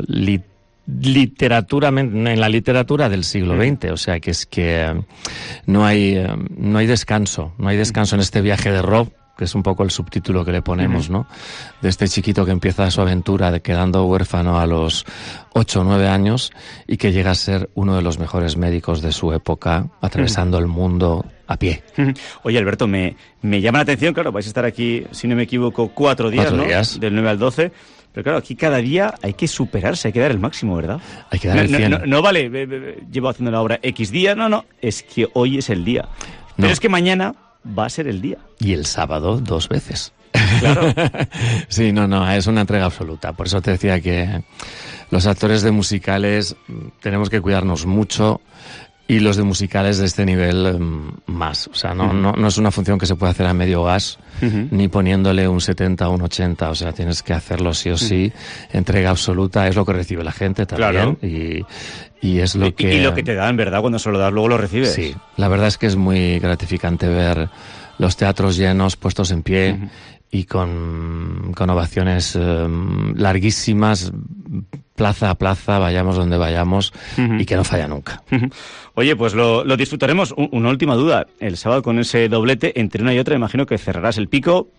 en la literatura del siglo XX. O sea, que es que no hay descanso en este viaje de Rob, que es un poco el subtítulo que le ponemos, ¿no? De este chiquito que empieza su aventura quedando huérfano a los 8 o 9 años y que llega a ser uno de los mejores médicos de su época, atravesando el mundo a pie. Oye, Alberto, me llama la atención, claro, vais a estar aquí, si no me equivoco, 4 días, 4 ¿no? días. Del 9 al 12. Pero claro, aquí cada día hay que superarse, hay que dar el máximo, ¿verdad? Hay que dar el 100. No vale, llevo haciendo la obra X día, no, es que hoy es el día. Pero es que mañana va a ser el día. Y el sábado 2 veces. Claro. Sí, es una entrega absoluta. Por eso te decía que los actores de musicales tenemos que cuidarnos mucho, y los de musicales de este nivel más. O sea, no es una función que se puede hacer a medio gas, ni poniéndole un 70 o un 80. O sea, tienes que hacerlo sí o sí. Entrega absoluta, es lo que recibe la gente también. Claro. Y es lo que... Y lo que te dan, ¿verdad? Cuando se lo das, luego lo recibes. Sí, la verdad es que es muy gratificante ver los teatros llenos, puestos en pie, y con ovaciones larguísimas, plaza a plaza, vayamos donde vayamos, y que no falla nunca. Oye, pues lo disfrutaremos. Una última duda. El sábado, con ese doblete, entre una y otra, imagino que cerrarás el pico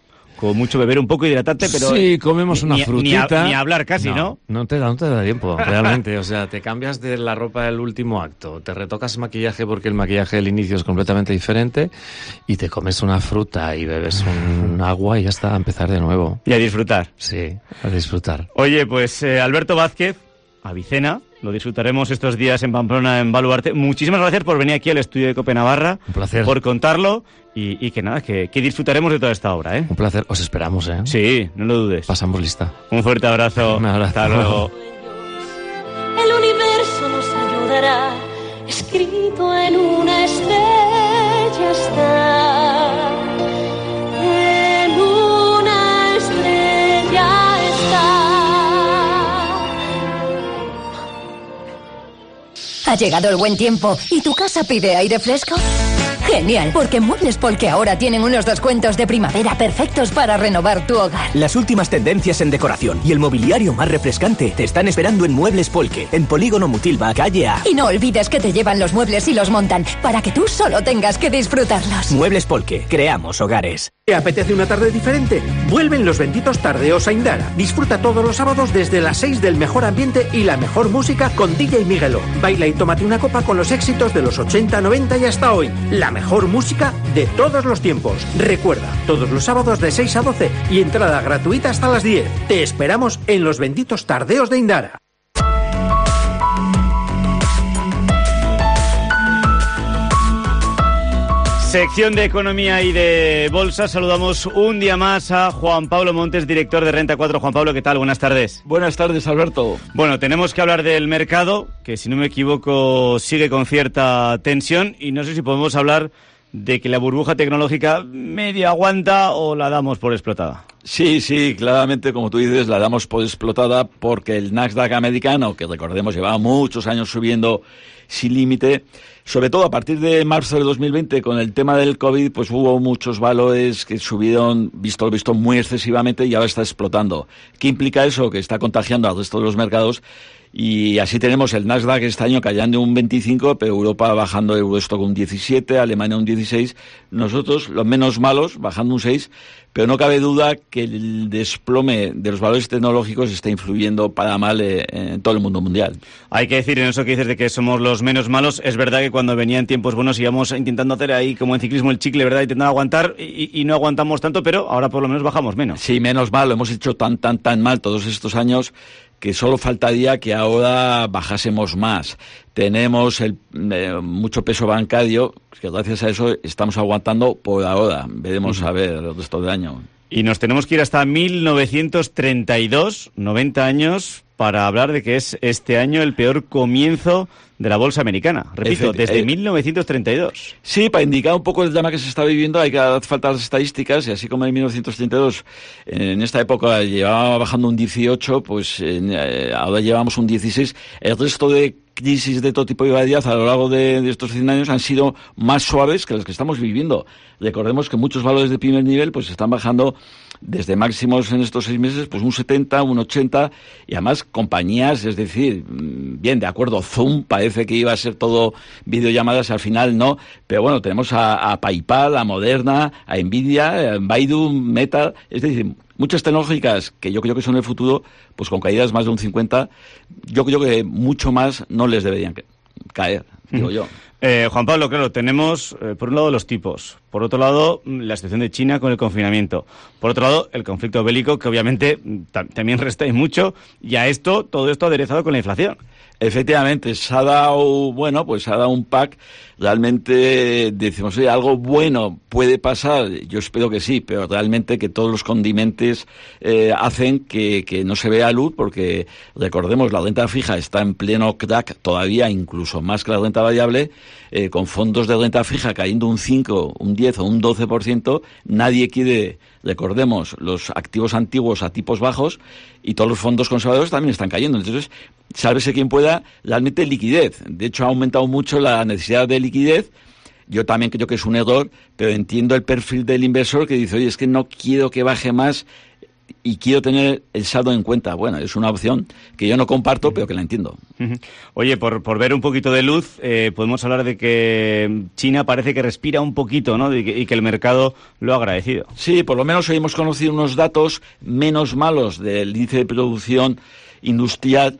Con mucho beber, un poco hidratante, pero... Sí, comemos una frutita. Ni hablar casi, ¿no? No te da tiempo, realmente. O sea, te cambias de la ropa del último acto, te retocas maquillaje porque el maquillaje del inicio es completamente diferente y te comes una fruta y bebes un agua y ya está, a empezar de nuevo. Y a disfrutar. Sí, a disfrutar. Oye, pues Alberto Vázquez, Avicena, lo disfrutaremos estos días en Pamplona, en Baluarte. Muchísimas gracias por venir aquí al estudio de Cope Navarra. Un placer. Por contarlo y que nada, que disfrutaremos de toda esta obra, ¿eh? Un placer, os esperamos, ¿eh? Sí, no lo dudes. Pasamos lista. Un fuerte abrazo. Un abrazo. Hasta luego. El universo nos ayudará, escrito en una estrella está. En una estrella está. Ha llegado el buen tiempo y tu casa pide aire fresco. Genial, porque Muebles Polke ahora tienen unos descuentos de primavera perfectos para renovar tu hogar. Las últimas tendencias en decoración y el mobiliario más refrescante te están esperando en Muebles Polke, en Polígono Mutilva, calle A. Y no olvides que te llevan los muebles y los montan, para que tú solo tengas que disfrutarlos. Muebles Polke, creamos hogares. ¿Te apetece una tarde diferente? Vuelven los benditos tardeos a Indara. Disfruta todos los sábados desde las 6 del mejor ambiente y la mejor música con DJ Migueló. Baila y tómate una copa con los éxitos de los 80, 90 y hasta hoy. La mejor música de todos los tiempos. Recuerda, todos los sábados de 6 a 12 y entrada gratuita hasta las 10. Te esperamos en los benditos tardeos de Indara. Sección de Economía y de Bolsa. Saludamos un día más a Juan Pablo Montes, director de Renta 4. Juan Pablo, ¿qué tal? Buenas tardes. Buenas tardes, Alberto. Bueno, tenemos que hablar del mercado, que si no me equivoco sigue con cierta tensión, y no sé si podemos hablar de que la burbuja tecnológica medio aguanta o la damos por explotada. Sí, claramente, como tú dices, la damos por explotada porque el Nasdaq americano, que recordemos llevaba muchos años subiendo sin límite, sobre todo a partir de marzo de 2020, con el tema del COVID, pues hubo muchos valores que subieron, visto muy excesivamente, y ahora está explotando. ¿Qué implica eso? Que está contagiando al resto de los mercados. Y así tenemos el Nasdaq este año cayendo un 25, pero Europa bajando, Eurostock un 17, Alemania un 16. Nosotros, los menos malos, bajando un 6, pero no cabe duda que el desplome de los valores tecnológicos está influyendo para mal en todo el mundo mundial. Hay que decir en eso que dices de que somos los menos malos, es verdad que cuando venían tiempos buenos íbamos intentando hacer ahí como en ciclismo el chicle, ¿verdad? Intentando aguantar y no aguantamos tanto, pero ahora por lo menos bajamos menos. Sí, menos mal, lo hemos hecho tan mal todos estos años que solo faltaría que ahora bajásemos más. Tenemos mucho peso bancario, que gracias a eso estamos aguantando por ahora. Veremos a ver el resto del año. Y nos tenemos que ir hasta 1932, 90 años, para hablar de que es este año el peor comienzo de la bolsa americana. Repito, desde 1932. Sí, para indicar un poco el drama que se está viviendo hay que dar falta las estadísticas, y así como en 1932, en esta época llevaba bajando un 18, pues ahora llevamos un 16. El resto de crisis de todo tipo y variedad a lo largo de estos 100 años han sido más suaves que las que estamos viviendo. Recordemos que muchos valores de primer nivel pues están bajando desde máximos en estos 6 meses, pues un 70, un 80, y además compañías, es decir, bien, de acuerdo, Zoom parece que iba a ser todo videollamadas, al final no, pero bueno, tenemos a PayPal, a Moderna, a Nvidia, a Baidu, Meta, es decir, muchas tecnológicas que yo creo que son el futuro, pues con caídas más de un 50, yo creo que mucho más no les deberían caer, digo yo. Juan Pablo, claro, tenemos por un lado los tipos, por otro lado la situación de China con el confinamiento, por otro lado el conflicto bélico, que obviamente también resta y mucho, y a todo esto aderezado con la inflación. Efectivamente, se ha dado un pack. Realmente decimos, oye, algo bueno puede pasar, yo espero que sí, pero realmente que todos los condimentos hacen que no se vea luz, porque recordemos, la renta fija está en pleno crack todavía, incluso más que la renta variable, con fondos de renta fija cayendo un 5, un 10 o un 12%, nadie quiere, recordemos, los activos antiguos a tipos bajos, y todos los fondos conservadores también están cayendo. Entonces, sálvese quien pueda, realmente liquidez. De hecho, ha aumentado mucho la necesidad de liquidez. Yo también creo que es un error, pero entiendo el perfil del inversor que dice, oye, es que no quiero que baje más y quiero tener el saldo en cuenta. Bueno, es una opción que yo no comparto, pero que la entiendo. Oye, por ver un poquito de luz, podemos hablar de que China parece que respira un poquito, ¿no? Y que el mercado lo ha agradecido. Sí, por lo menos hoy hemos conocido unos datos menos malos del índice de producción industrial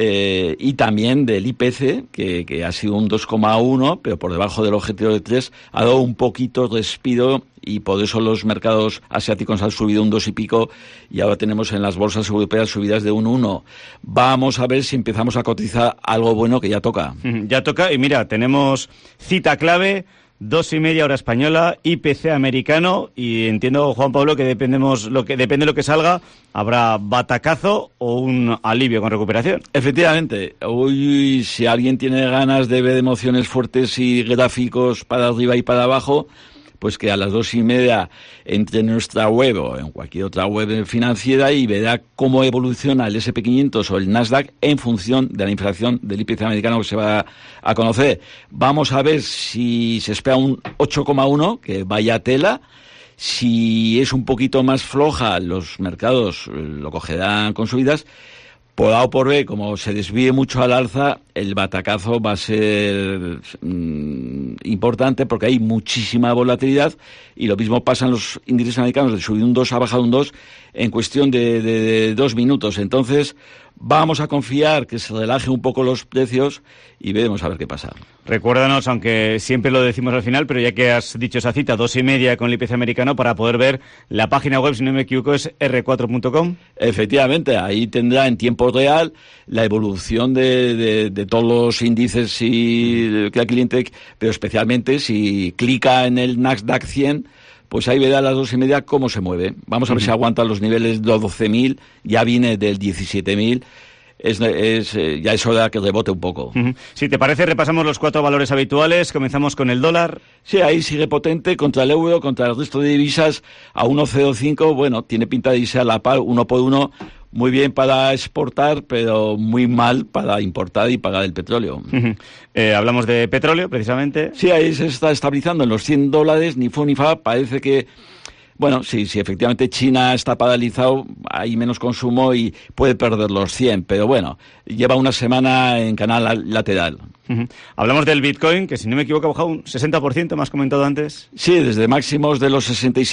y también del IPC, que ha sido un 2,1, pero por debajo del objetivo de 3, ha dado un poquito de respiro y por eso los mercados asiáticos han subido un 2 y pico y ahora tenemos en las bolsas europeas subidas de un 1. Vamos a ver si empezamos a cotizar algo bueno que ya toca. Ya toca y mira, tenemos cita clave, 2:30 hora española, IPC americano, y entiendo, Juan Pablo, que depende de lo que salga, habrá batacazo o un alivio con recuperación. Efectivamente, hoy si alguien tiene ganas de ver emociones fuertes y gráficos para arriba y para abajo, pues que a las 2:30 entre en nuestra web o en cualquier otra web financiera y verá cómo evoluciona el SP500 o el Nasdaq en función de la inflación del IPC americano que se va a conocer. Vamos a ver si se espera un 8,1, que vaya tela. Si es un poquito más floja, los mercados lo cogerán con subidas. Por A o por B, como se desvíe mucho al alza, el batacazo va a ser importante porque hay muchísima volatilidad y lo mismo pasa en los índices americanos, de subir un 2 a bajar un 2 en cuestión de 2 minutos. Entonces, vamos a confiar que se relaje un poco los precios y veremos a ver qué pasa. Recuérdanos, aunque siempre lo decimos al final, pero ya que has dicho esa cita, 2:30 con el IPC americano, para poder ver la página web, si no me equivoco, es r4.com. Efectivamente, ahí tendrá en tiempo real la evolución de todos los índices y que el cliente, pero especialmente si clica en el Nasdaq 100, pues ahí verá a las 2:30 cómo se mueve. Vamos a ver si aguantan los niveles de 12.000, ya viene del 17.000. Ya es hora que rebote un poco. Si te parece, repasamos los 4 valores habituales. Comenzamos con el dólar. Sí, ahí sigue potente contra el euro, contra el resto de divisas a 1,05. Bueno, tiene pinta de irse a la par, 1 por 1. Muy bien para exportar, pero muy mal para importar y pagar el petróleo. Hablamos de petróleo, precisamente. Sí, ahí se está estabilizando en los $100, ni fu ni fa. Parece que, bueno, sí, efectivamente China está paralizado, hay menos consumo y puede perder los 100, pero bueno, lleva una semana en canal lateral. Hablamos del Bitcoin, que si no me equivoco ha bajado un 60%, me has comentado antes. Sí, desde máximos de los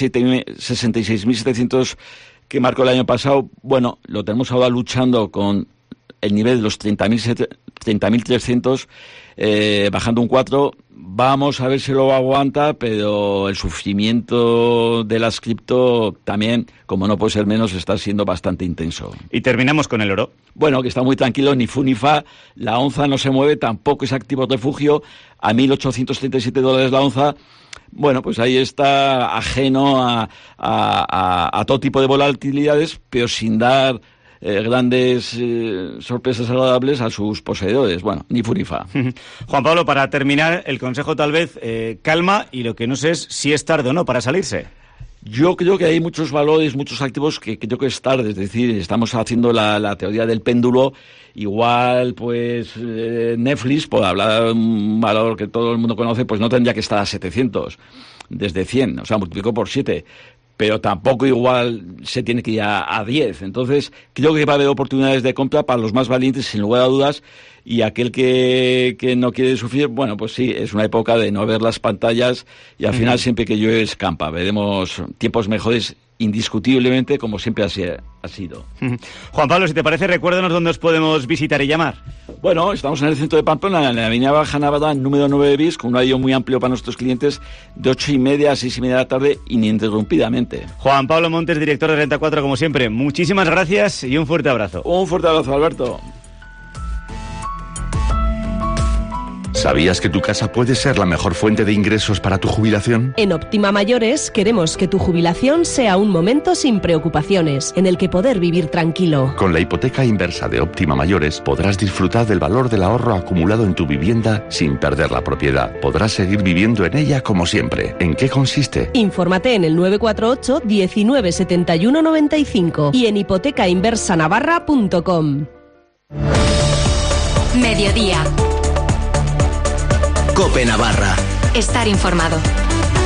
66.700 que marcó el año pasado, bueno, lo tenemos ahora luchando con el nivel de los 30.300, bajando un 4. Vamos a ver si lo aguanta, pero el sufrimiento de las cripto también, como no puede ser menos, está siendo bastante intenso. Y terminamos con el oro. Bueno, que está muy tranquilo, ni fu ni fa, la onza no se mueve, tampoco es activo refugio, a $1.837 la onza. Bueno, pues ahí está ajeno a todo tipo de volatilidades, pero sin dar grandes sorpresas agradables a sus poseedores. Bueno, ni furifa. Juan Pablo, para terminar, el consejo tal vez, calma, y lo que no sé es si es tarde o no para salirse. Yo creo que hay muchos valores, muchos activos que creo que es tarde, es decir, estamos haciendo la teoría del péndulo. Igual, pues, Netflix, por hablar de un valor que todo el mundo conoce, pues no tendría que estar a 700, desde 100, o sea, multiplicó por 7. Pero tampoco igual se tiene que ir a 10. Entonces, creo que va a haber oportunidades de compra para los más valientes, sin lugar a dudas, y aquel que no quiere sufrir, bueno, pues sí, es una época de no ver las pantallas y al final siempre que llueve escampa. Veremos tiempos mejores indiscutiblemente, como siempre ha sido. Juan Pablo, si te parece, recuérdanos dónde os podemos visitar y llamar. Bueno, estamos en el centro de Pamplona, en la avenida Baja Navarra, número 9 bis, con un horario muy amplio para nuestros clientes, de 8:30 a 6:30 de la tarde, ininterrumpidamente. Juan Pablo Montes, director de Renta 4, como siempre, muchísimas gracias y un fuerte abrazo. Un fuerte abrazo, Alberto. ¿Sabías que tu casa puede ser la mejor fuente de ingresos para tu jubilación? En Óptima Mayores queremos que tu jubilación sea un momento sin preocupaciones, en el que poder vivir tranquilo. Con la hipoteca inversa de Óptima Mayores podrás disfrutar del valor del ahorro acumulado en tu vivienda sin perder la propiedad. Podrás seguir viviendo en ella como siempre. ¿En qué consiste? Infórmate en el 948 19 71 95 y en hipotecainversanavarra.com. Mediodía. COPE Navarra. Estar informado.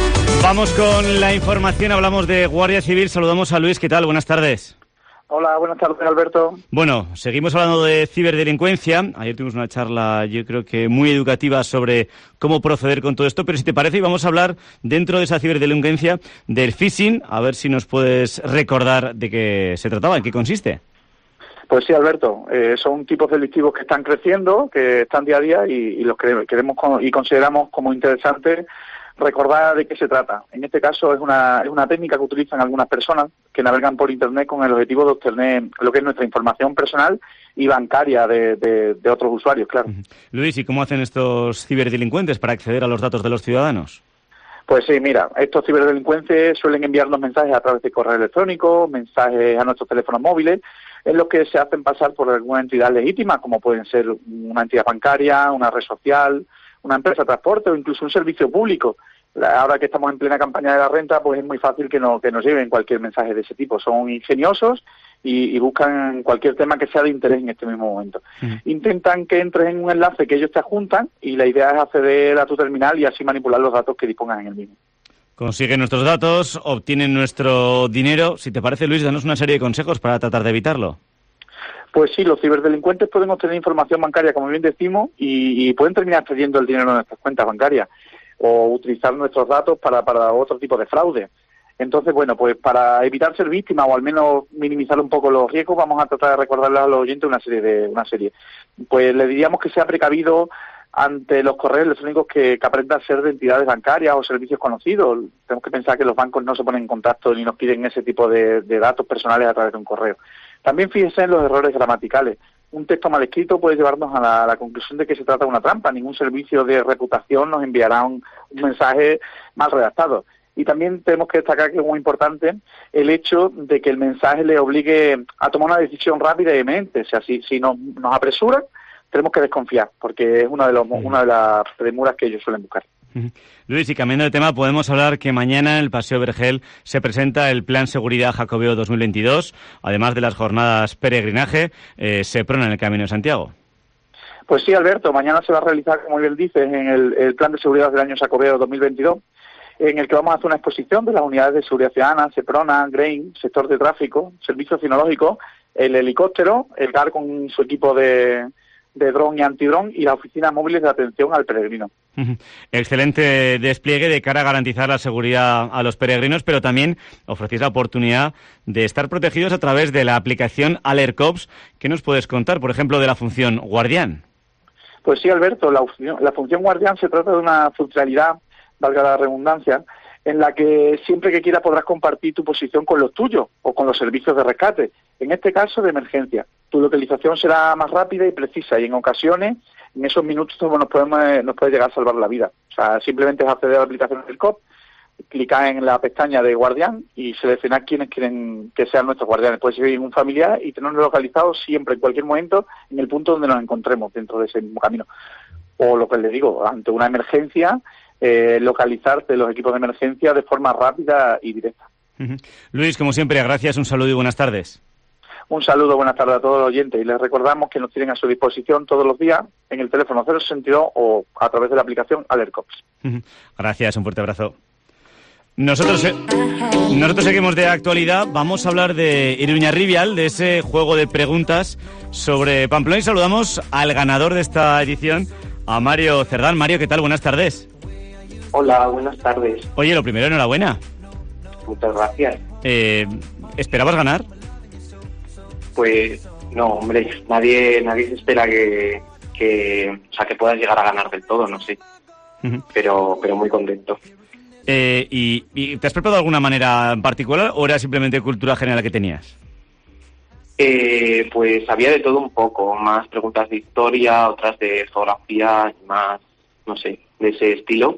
Vamos con la información, hablamos de Guardia Civil, saludamos a Luis, ¿qué tal? Buenas tardes. Hola, buenas tardes, Alberto. Bueno, seguimos hablando de ciberdelincuencia. Ayer tuvimos una charla, yo creo que muy educativa sobre cómo proceder con todo esto, pero si te parece, vamos a hablar dentro de esa ciberdelincuencia del phishing, a ver si nos puedes recordar de qué se trataba, en qué consiste. Pues sí, Alberto, son tipos delictivos que están creciendo, que están día a día y los queremos y consideramos como interesante recordar de qué se trata. En este caso es una técnica que utilizan algunas personas que navegan por Internet con el objetivo de obtener lo que es nuestra información personal y bancaria de otros usuarios, claro. Luis, ¿y cómo hacen estos ciberdelincuentes para acceder a los datos de los ciudadanos? Pues sí, mira, estos ciberdelincuentes suelen enviarnos mensajes a través de correo electrónico, mensajes a nuestros teléfonos móviles, en los que se hacen pasar por alguna entidad legítima, como pueden ser una entidad bancaria, una red social, una empresa de transporte o incluso un servicio público. Ahora que estamos en plena campaña de la renta, pues es muy fácil que nos lleven cualquier mensaje de ese tipo. Son ingeniosos y buscan cualquier tema que sea de interés en este mismo momento. Intentan que entres en un enlace que ellos te adjuntan y la idea es acceder a tu terminal y así manipular los datos que dispongan en el mismo. Consiguen nuestros datos, obtienen nuestro dinero. Si te parece, Luis, danos una serie de consejos para tratar de evitarlo. Pues sí, los ciberdelincuentes pueden obtener información bancaria, como bien decimos, y pueden terminar cediendo el dinero de nuestras cuentas bancarias o utilizar nuestros datos para otro tipo de fraude. Entonces, bueno, pues para evitar ser víctima o al menos minimizar un poco los riesgos, vamos a tratar de recordarles a los oyentes una serie. Pues le diríamos que sea precavido ante los correos electrónicos que aparentan ser de entidades bancarias o servicios conocidos. Tenemos que pensar que los bancos no se ponen en contacto ni nos piden ese tipo de datos personales a través de un correo. También fíjense en los errores gramaticales. Un texto mal escrito puede llevarnos a la conclusión de que se trata de una trampa. Ningún servicio de reputación nos enviará un mensaje mal redactado. Y también tenemos que destacar que es muy importante el hecho de que el mensaje le obligue a tomar una decisión rápida y eminente. O sea, si nos apresuran, tenemos que desconfiar, porque es una de las premuras que ellos suelen buscar. Luis, y cambiando de tema, podemos hablar que mañana en el Paseo Vergel se presenta el Plan Seguridad Jacobeo 2022, además de las jornadas peregrinaje, Seprona en el Camino de Santiago. Pues sí, Alberto, mañana se va a realizar, como bien dices, en el Plan de Seguridad del año Jacobeo 2022, en el que vamos a hacer una exposición de las unidades de seguridad ciudadana, Seprona, Grain, sector de tráfico, servicios cinológicos, el helicóptero, el GAR con su equipo de dron y antidrón y las oficinas móviles de atención al peregrino. Excelente despliegue de cara a garantizar la seguridad a los peregrinos, pero también ofrecéis la oportunidad de estar protegidos a través de la aplicación AlertCops. ¿Qué nos puedes contar, por ejemplo, de la función Guardián? Pues sí, Alberto, la función Guardián se trata de una funcionalidad, valga la redundancia, en la que siempre que quieras podrás compartir tu posición con los tuyos o con los servicios de rescate, en este caso de emergencia. Tu localización será más rápida y precisa y en ocasiones, en esos minutos nos puede llegar a salvar la vida. O sea, simplemente es acceder a la aplicación del COP, clicar en la pestaña de Guardián y seleccionar quiénes quieren que sean nuestros guardianes. Puede ser un familiar y tenerlo localizado siempre, en cualquier momento, en el punto donde nos encontremos dentro de ese mismo camino. O lo que les digo, ante una emergencia, localizarte los equipos de emergencia de forma rápida y directa. Luis, como siempre, gracias, un saludo y buenas tardes. Un saludo, buenas tardes a todos los oyentes y les recordamos que nos tienen a su disposición todos los días en el teléfono 062 o a través de la aplicación AlertCops. Gracias, un fuerte abrazo. Nosotros seguimos de actualidad, vamos a hablar de Iruña Rivial, de ese juego de preguntas sobre Pamplona y saludamos al ganador de esta edición, a Mario Cerdán. Mario, ¿qué tal? Buenas tardes. Hola, buenas tardes. Oye, lo primero, enhorabuena. Muchas gracias. ¿Esperabas ganar? Pues no, hombre, nadie se espera que puedas llegar a ganar del todo, no sé. Pero muy contento. ¿Y te has preparado de alguna manera en particular o era simplemente cultura general que tenías? Pues había de todo un poco, más preguntas de historia, otras de geografía, más, no sé, de ese estilo.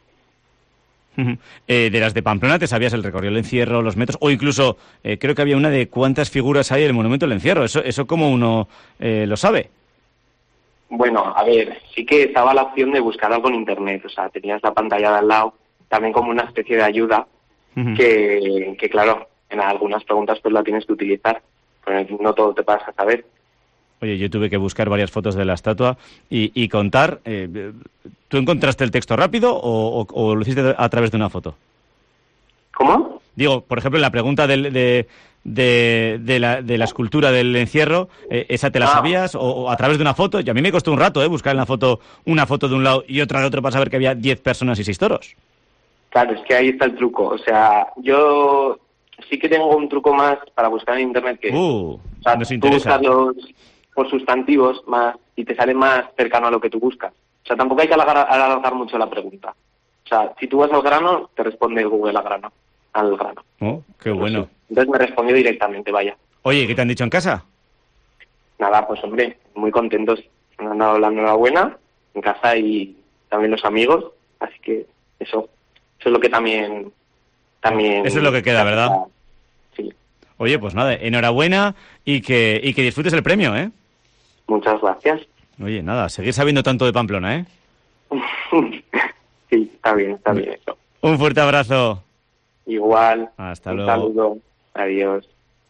De las de Pamplona, ¿te sabías el recorrido del encierro, los metros? O incluso, creo que había una de cuántas figuras hay en el monumento del encierro. ¿Eso cómo uno lo sabe? Bueno, a ver, sí que estaba la opción de buscar algo en internet. O sea, tenías la pantalla de al lado, también como una especie de ayuda, que claro, en algunas preguntas pues la tienes que utilizar. Pero no todo te pasa a saber. Oye, yo tuve que buscar varias fotos de la estatua y contar. ¿Tú encontraste el texto rápido o lo hiciste a través de una foto? ¿Cómo? Digo, por ejemplo, en la pregunta de la escultura del encierro, ¿esa te la sabías o a través de una foto? Y a mí me costó un rato buscar en la foto una foto de un lado y otra de otro para saber que había 10 personas y 6 toros. Claro, es que ahí está el truco. O sea, yo sí que tengo un truco más para buscar en internet que... nos tú interesa. buscas los por sustantivos más y te sale más cercano a lo que tú buscas. O sea, tampoco hay que alargar mucho la pregunta. O sea, si tú vas al grano, te responde Google al grano. Oh, qué bueno. Entonces me respondió directamente, vaya. Oye, ¿qué te han dicho en casa? Nada, pues hombre, muy contentos. Me han dado la enhorabuena en casa y también los amigos. Así que eso es lo que también... Eso es lo que queda, ¿verdad? Sí. Oye, pues nada, enhorabuena y que disfrutes el premio, ¿eh? Muchas gracias. Oye, nada, seguir sabiendo tanto de Pamplona, ¿eh? Sí, está bien eso. Un fuerte abrazo. Igual. Hasta luego. Un saludo. Adiós.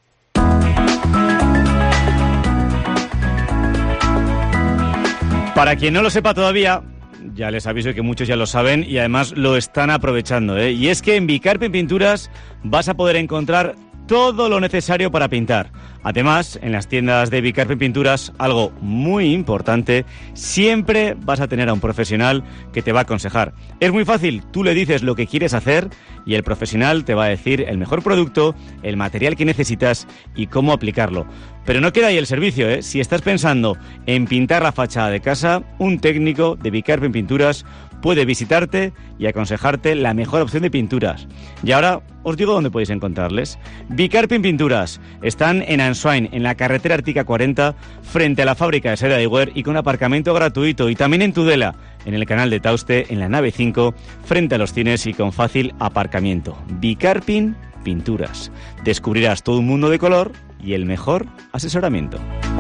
Para quien no lo sepa todavía, ya les aviso que muchos ya lo saben y además lo están aprovechando, ¿eh? Y es que en Bicarpin Pinturas vas a poder encontrar todo lo necesario para pintar. Además, en las tiendas de Bicarpin Pinturas, algo muy importante, siempre vas a tener a un profesional que te va a aconsejar. Es muy fácil, tú le dices lo que quieres hacer y el profesional te va a decir el mejor producto, el material que necesitas y cómo aplicarlo. Pero no queda ahí el servicio, ¿eh? Si estás pensando en pintar la fachada de casa, un técnico de Bicarpin Pinturas puede visitarte y aconsejarte la mejor opción de pinturas. Y ahora os digo dónde podéis encontrarles. Bicarpin Pinturas están en Answine, en la carretera Ártica 40, frente a la fábrica de seda de Eguer y con aparcamiento gratuito. Y también en Tudela, en el canal de Tauste, en la nave 5, frente a los cines y con fácil aparcamiento. Bicarpin Pinturas. Descubrirás todo un mundo de color y el mejor asesoramiento.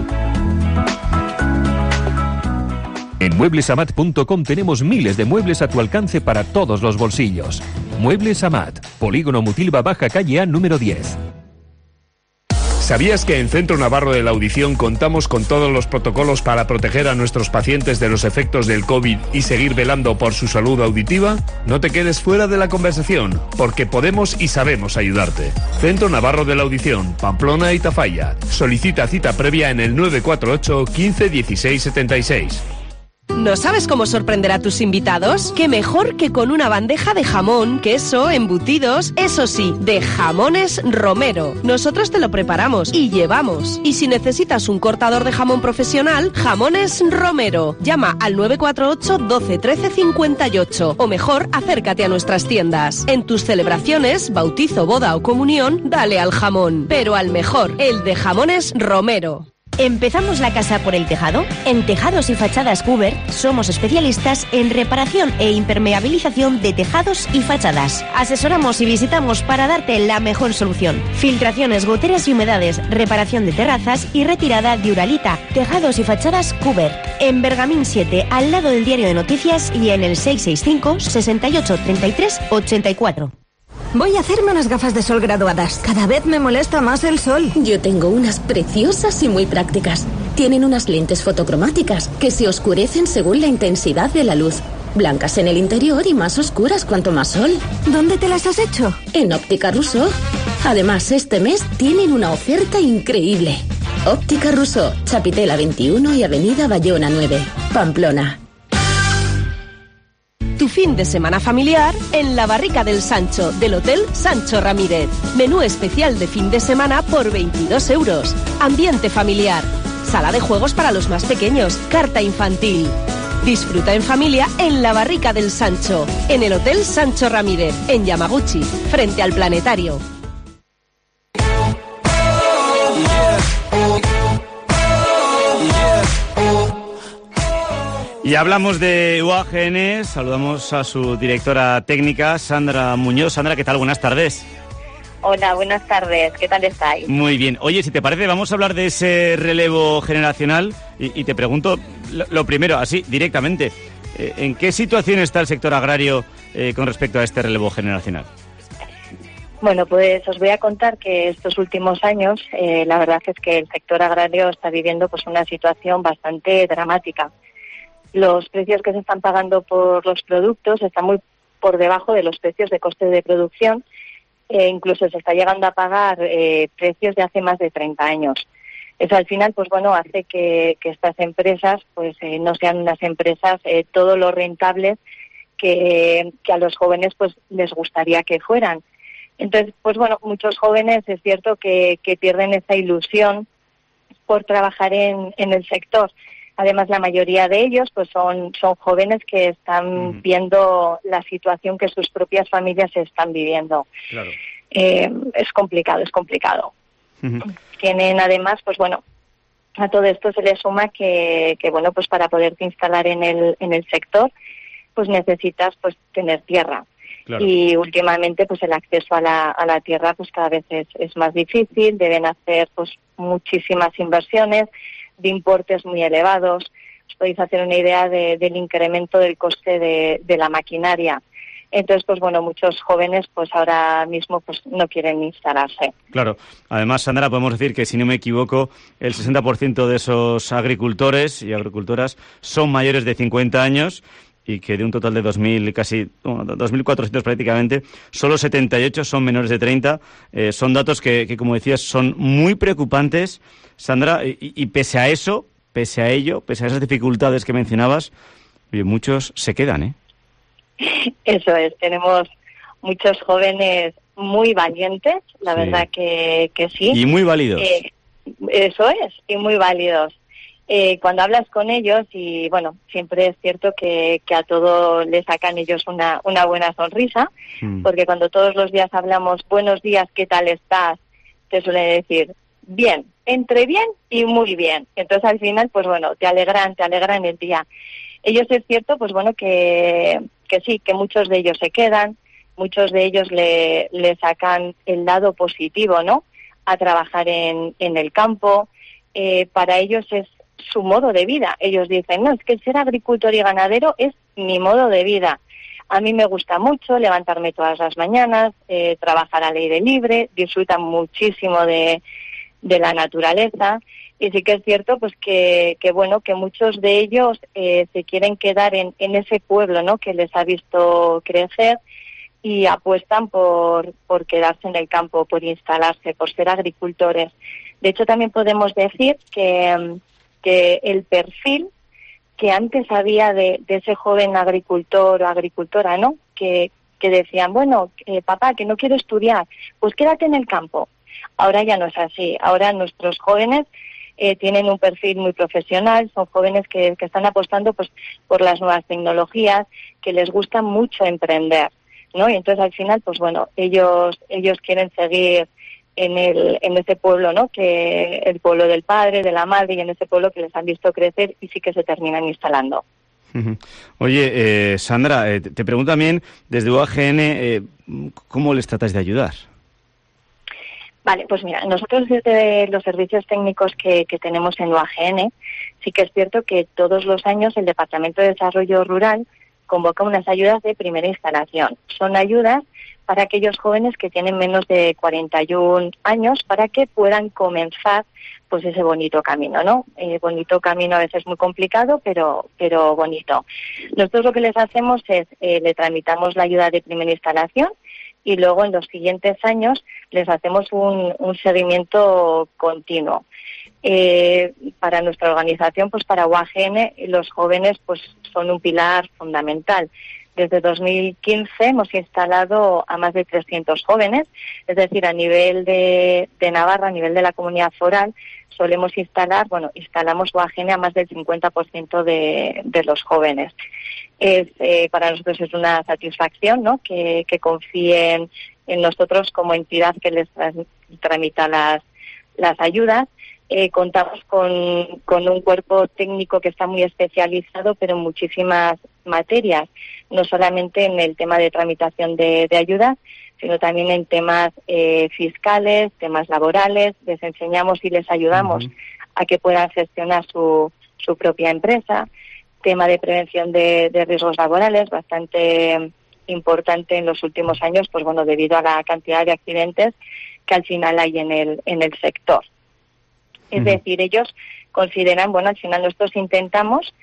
En mueblesamat.com tenemos miles de muebles a tu alcance para todos los bolsillos. Muebles Amat, Polígono Mutilva Baja Calle A número 10. ¿Sabías que en Centro Navarro de la Audición contamos con todos los protocolos para proteger a nuestros pacientes de los efectos del COVID y seguir velando por su salud auditiva? No te quedes fuera de la conversación, porque podemos y sabemos ayudarte. Centro Navarro de la Audición, Pamplona y Tafalla. Solicita cita previa en el 948 15 16 76. ¿No sabes cómo sorprender a tus invitados? ¿Qué mejor que con una bandeja de jamón, queso, embutidos? Eso sí, de Jamones Romero. Nosotros te lo preparamos y llevamos. Y si necesitas un cortador de jamón profesional, Jamones Romero. Llama al 948 12 13 58 o mejor, acércate a nuestras tiendas. En tus celebraciones, bautizo, boda o comunión, dale al jamón. Pero al mejor, el de Jamones Romero. ¿Empezamos la casa por el tejado? En Tejados y Fachadas Cuber somos especialistas en reparación e impermeabilización de tejados y fachadas. Asesoramos y visitamos para darte la mejor solución. Filtraciones, goteras y humedades, reparación de terrazas y retirada de uralita. Tejados y Fachadas Cuber. En Bergamín 7, al lado del diario de noticias y en el 665 68 33 84. Voy a hacerme unas gafas de sol graduadas. Cada vez me molesta más el sol. Yo tengo unas preciosas y muy prácticas. Tienen unas lentes fotocromáticas que se oscurecen según la intensidad de la luz. Blancas en el interior y más oscuras cuanto más sol. ¿Dónde te las has hecho? En Óptica Rousseau. Además, este mes tienen una oferta increíble. Óptica Rousseau, Chapitela 21 y Avenida Bayona 9, Pamplona. Tu fin de semana familiar en la Barrica del Sancho del Hotel Sancho Ramírez. Menú especial de fin de semana por 22 euros. Ambiente familiar. Sala de juegos para los más pequeños. Carta infantil. Disfruta en familia en la Barrica del Sancho, en el Hotel Sancho Ramírez, en Yamaguchi, frente al planetario. Y hablamos de UAGN, saludamos a su directora técnica, Sandra Muñoz. Sandra, ¿qué tal? Buenas tardes. Hola, buenas tardes. ¿Qué tal estáis? Muy bien. Oye, si te parece, vamos a hablar de ese relevo generacional y te pregunto lo primero, así, directamente. ¿En qué situación está el sector agrario con respecto a este relevo generacional? Bueno, pues os voy a contar que estos últimos años la verdad es que el sector agrario está viviendo pues una situación bastante dramática. Los precios que se están pagando por los productos están muy por debajo de los precios de coste de producción incluso se está llegando a pagar precios de hace más de 30 años. Eso al final, pues bueno, hace que estas empresas pues no sean unas empresas todo lo rentables que a los jóvenes pues les gustaría que fueran. Entonces, pues bueno, muchos jóvenes es cierto que pierden esa ilusión por trabajar en el sector. Además, la mayoría de ellos pues son jóvenes que están viendo la situación que sus propias familias están viviendo. Claro. Es complicado. Tienen además, pues bueno, a todo esto se le suma que bueno, pues para poderte instalar en el sector, pues necesitas pues tener tierra. Claro. Y últimamente pues el acceso a la tierra pues cada vez es más difícil, deben hacer pues muchísimas inversiones de importes muy elevados. Os podéis hacer una idea del incremento del coste de la maquinaria. Entonces, pues bueno, muchos jóvenes pues ahora mismo pues no quieren instalarse. Claro. Además, Sandra, podemos decir que, si no me equivoco, el 60% de esos agricultores y agricultoras son mayores de 50 años y que de un total de 2.000, casi 2.400 prácticamente, solo 78 son menores de 30. Son datos que, como decías, son muy preocupantes, Sandra, y pese a eso, pese a esas dificultades que mencionabas, muchos se quedan, ¿eh? Eso es, tenemos muchos jóvenes muy valientes, la verdad que sí. Y muy válidos. Eso es, y muy válidos. Cuando hablas con ellos, y bueno, siempre es cierto que a todo le sacan ellos una buena sonrisa, porque cuando todos los días hablamos, buenos días, ¿qué tal estás?, te suelen decir, bien, entre bien y muy bien. Entonces al final, pues bueno, te alegran el día. Ellos es cierto, pues bueno, que sí, que muchos de ellos se quedan, muchos de ellos le sacan el lado positivo, ¿no?, a trabajar en el campo. Para ellos es su modo de vida. Ellos dicen, no, es que ser agricultor y ganadero es mi modo de vida. A mí me gusta mucho levantarme todas las mañanas, trabajar al aire libre, disfrutan muchísimo de la naturaleza. Y sí que es cierto pues que bueno, que muchos de ellos se quieren quedar en ese pueblo, ¿no?, que les ha visto crecer, y apuestan por quedarse en el campo, por instalarse, por ser agricultores. De hecho, también podemos decir que el perfil que antes había de ese joven agricultor o agricultora, ¿no?, que decían, bueno, papá, que no quiero estudiar, pues quédate en el campo. Ahora ya no es así. Ahora nuestros jóvenes tienen un perfil muy profesional, son jóvenes que están apostando pues por las nuevas tecnologías, que les gusta mucho emprender, ¿no? Y entonces al final, pues bueno, ellos quieren seguir en ese pueblo, ¿no?, que el pueblo del padre, de la madre, y en ese pueblo que les han visto crecer, y sí que se terminan instalando. Oye, Sandra, te pregunto también, desde UAGN, ¿cómo les tratáis de ayudar? Vale, pues mira, nosotros desde los servicios técnicos que tenemos en UAGN, sí que es cierto que todos los años el Departamento de Desarrollo Rural convoca unas ayudas de primera instalación. Son ayudas para aquellos jóvenes que tienen menos de 41 años, para que puedan comenzar pues ese bonito camino, ¿no? Bonito camino a veces muy complicado, pero bonito. Nosotros lo que les hacemos es, le tramitamos la ayuda de primera instalación, y luego en los siguientes años les hacemos un seguimiento continuo. Para nuestra organización, pues para UAGN, los jóvenes pues son un pilar fundamental. Desde 2015 hemos instalado a más de 300 jóvenes, es decir, a nivel de Navarra, a nivel de la comunidad foral, instalamos UAGN a más del 50% de los jóvenes. Para nosotros es una satisfacción, ¿no?, que confíen en nosotros como entidad que les tramita las ayudas. Contamos con un cuerpo técnico que está muy especializado, pero en muchísimas materias, no solamente en el tema de tramitación de ayudas, sino también en temas fiscales, temas laborales. Les enseñamos y les ayudamos a que puedan gestionar su propia empresa. Tema de prevención de riesgos laborales, bastante importante en los últimos años, pues bueno, debido a la cantidad de accidentes que al final hay en el sector. Es decir, ellos consideran, bueno, al final nosotros intentamos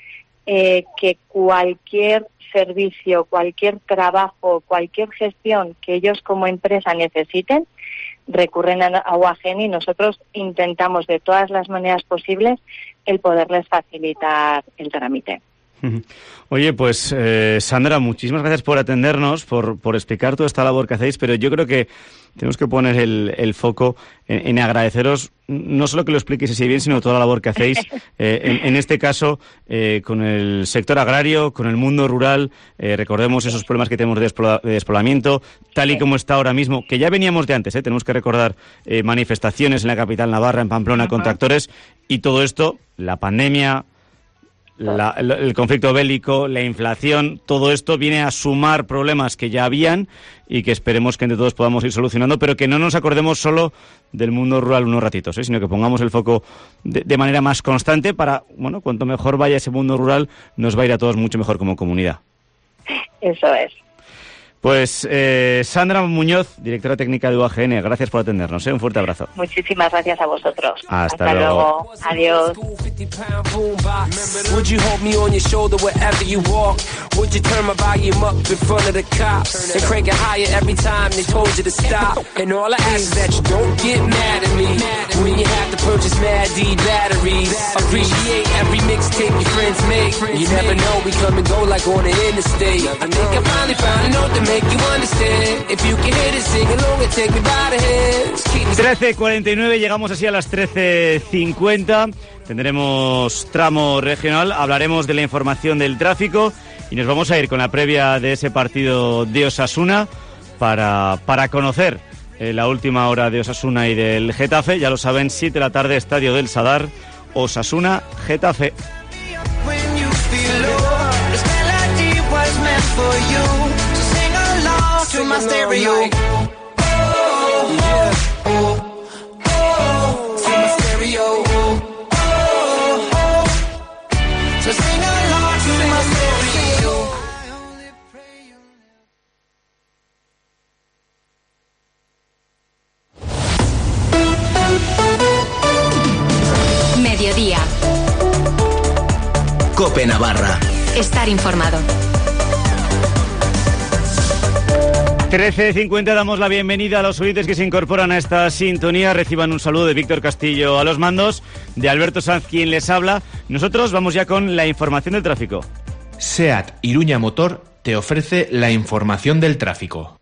que cualquier servicio, cualquier trabajo, cualquier gestión que ellos como empresa necesiten, recurren a UAGN y nosotros intentamos de todas las maneras posibles el poderles facilitar el trámite. Oye, pues Sandra, muchísimas gracias por atendernos, por explicar toda esta labor que hacéis, pero yo creo que tenemos que poner el foco en agradeceros no solo que lo expliquéis así bien, sino toda la labor que hacéis, en este caso, con el sector agrario, con el mundo rural. Recordemos esos problemas que tenemos de despoblamiento, tal y como está ahora mismo, que ya veníamos de antes, tenemos que recordar manifestaciones en la capital navarra, en Pamplona, con tractores, y todo esto, la pandemia, el conflicto bélico, la inflación, todo esto viene a sumar problemas que ya habían y que esperemos que entre todos podamos ir solucionando, pero que no nos acordemos solo del mundo rural unos ratitos, sino que pongamos el foco de manera más constante para, bueno, cuanto mejor vaya ese mundo rural, nos va a ir a todos mucho mejor como comunidad. Eso es. Pues Sandra Muñoz, directora técnica de UAGN, gracias por atendernos. Un fuerte abrazo. Muchísimas gracias a vosotros. Hasta luego. Adiós. Would you hold me on your shoulder wherever you walk? Would you turn my volume up in front of the cops and crank it higher every time they told you to stop? And all I ask is that you don't get mad at me when you have to purchase Mad D batteries. Appreciate every mixtape your friends make. You never know, we come and go like on the interstate. I think I finally found a note to make you understand. If you can hit it, sing along and take me by the hands. 13:49, llegamos así a las 13:50. Tendremos tramo regional, hablaremos de la información del tráfico y nos vamos a ir con la previa de ese partido de Osasuna para conocer la última hora de Osasuna y del Getafe. Ya lo saben, 7 de la tarde, Estadio del Sadar, Osasuna, Getafe. To my stereo. Oh, yeah. Oh, oh, to my stereo. Oh, oh, so sing along to my stereo. Mediodía. COPE Navarra. Estar informado. 13:50, damos la bienvenida a los oyentes que se incorporan a esta sintonía. Reciban un saludo de Víctor Castillo a los mandos, de Alberto Sanz quien les habla. Nosotros vamos ya con la información del tráfico. SEAT Iruña Motor te ofrece la información del tráfico.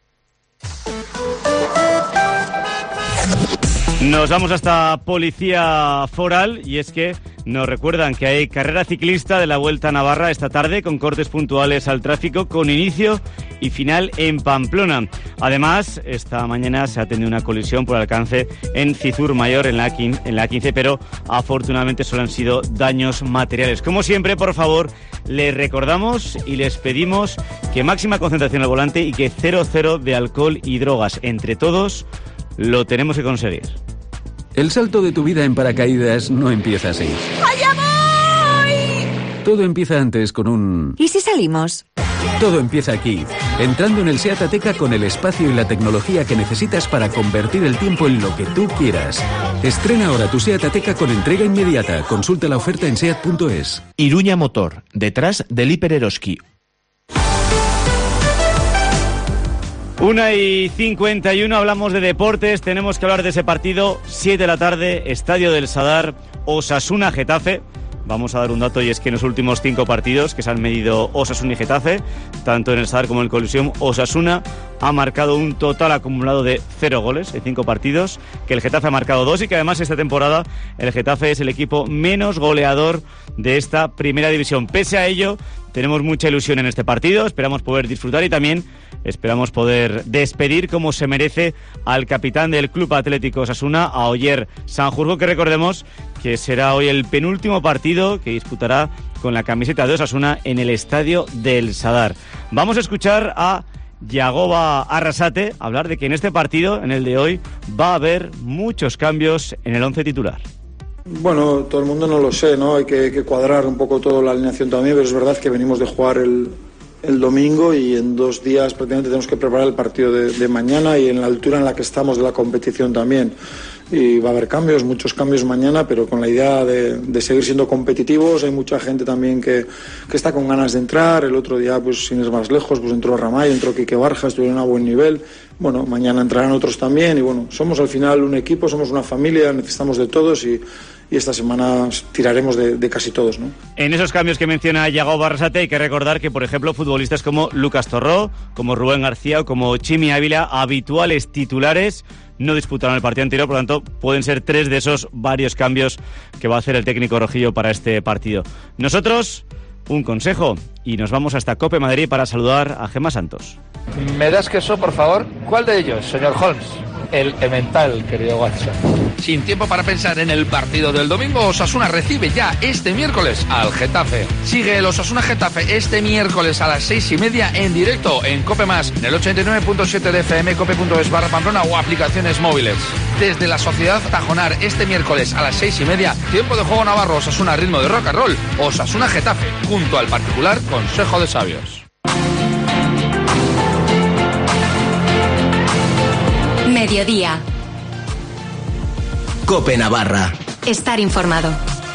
Nos vamos hasta Policía Foral y es que nos recuerdan que hay carrera ciclista de la Vuelta a Navarra esta tarde con cortes puntuales al tráfico con inicio y final en Pamplona. Además, esta mañana se ha tenido una colisión por alcance en Cizur Mayor en la 15, pero afortunadamente solo han sido daños materiales. Como siempre, por favor, les recordamos y les pedimos que máxima concentración al volante y que 0 de alcohol y drogas. Entre todos lo tenemos que conseguir. El salto de tu vida en paracaídas no empieza así. ¡Allá voy! Todo empieza antes con un... ¿Y si salimos? Todo empieza aquí, entrando en el SEAT Ateca con el espacio y la tecnología que necesitas para convertir el tiempo en lo que tú quieras. Estrena ahora tu SEAT Ateca con entrega inmediata. Consulta la oferta en seat.es. Iruña Motor, detrás del Hiper Eroski. 1:51, hablamos de deportes, tenemos que hablar de ese partido, 7 de la tarde, Estadio del Sadar, Osasuna, Getafe. Vamos a dar un dato y es que en los últimos 5 partidos que se han medido Osasuna y Getafe, tanto en el Sadar como en el Coliseum, Osasuna ha marcado un total acumulado de 0 goles en 5 partidos, que el Getafe ha marcado 2 y que además esta temporada el Getafe es el equipo menos goleador de esta primera división. Pese a ello, tenemos mucha ilusión en este partido, esperamos poder disfrutar y también esperamos poder despedir como se merece al capitán del Club Atlético Osasuna, a Oyer Sanjurjo, que recordemos que será hoy el penúltimo partido que disputará con la camiseta de Osasuna en el Estadio del Sadar. Vamos a escuchar a Yagoba Arrasate hablar de que en este partido, en el de hoy, va a haber muchos cambios en el 11 titular. Bueno, todo el mundo no lo sé, ¿no? Hay que cuadrar un poco toda la alineación también, pero es verdad que venimos de jugar el el domingo y en 2 días prácticamente tenemos que preparar el partido de mañana y en la altura en la que estamos de la competición también. Y va a haber cambios, muchos cambios mañana, pero con la idea de seguir siendo competitivos. Hay mucha gente también que está con ganas de entrar. El otro día, pues sin ir más lejos, pues entró Ramay, entró Quique Barja, estuvieron a buen nivel. Bueno, mañana entrarán otros también y bueno, somos al final un equipo, somos una familia, necesitamos de todos y esta semana tiraremos de casi todos, ¿no? En esos cambios que menciona Yago Barrasate hay que recordar que, por ejemplo, futbolistas como Lucas Torró, como Rubén García o como Chimi Ávila, habituales titulares, no disputaron el partido anterior, por lo tanto pueden ser 3 de esos varios cambios que va a hacer el técnico rojillo para este partido. Nosotros, un consejo, y nos vamos hasta Cope Madrid para saludar a Gemma Santos. ¿Me das queso, por favor? ¿Cuál de ellos, señor Holmes? El Emmental, querido Watson. Sin tiempo para pensar en el partido del domingo, Osasuna recibe ya este miércoles al Getafe. Sigue el Osasuna Getafe este miércoles a las 6:30 en directo en Cope Más, en el 89.7 de FM, cope.es/Pamplona o aplicaciones móviles. Desde la Sociedad Tajonar este miércoles a las 6:30, tiempo de juego navarro, Osasuna ritmo de rock and roll, Osasuna Getafe, junto al particular Consejo de Sabios. Mediodía. Cope Navarra. Estar informado.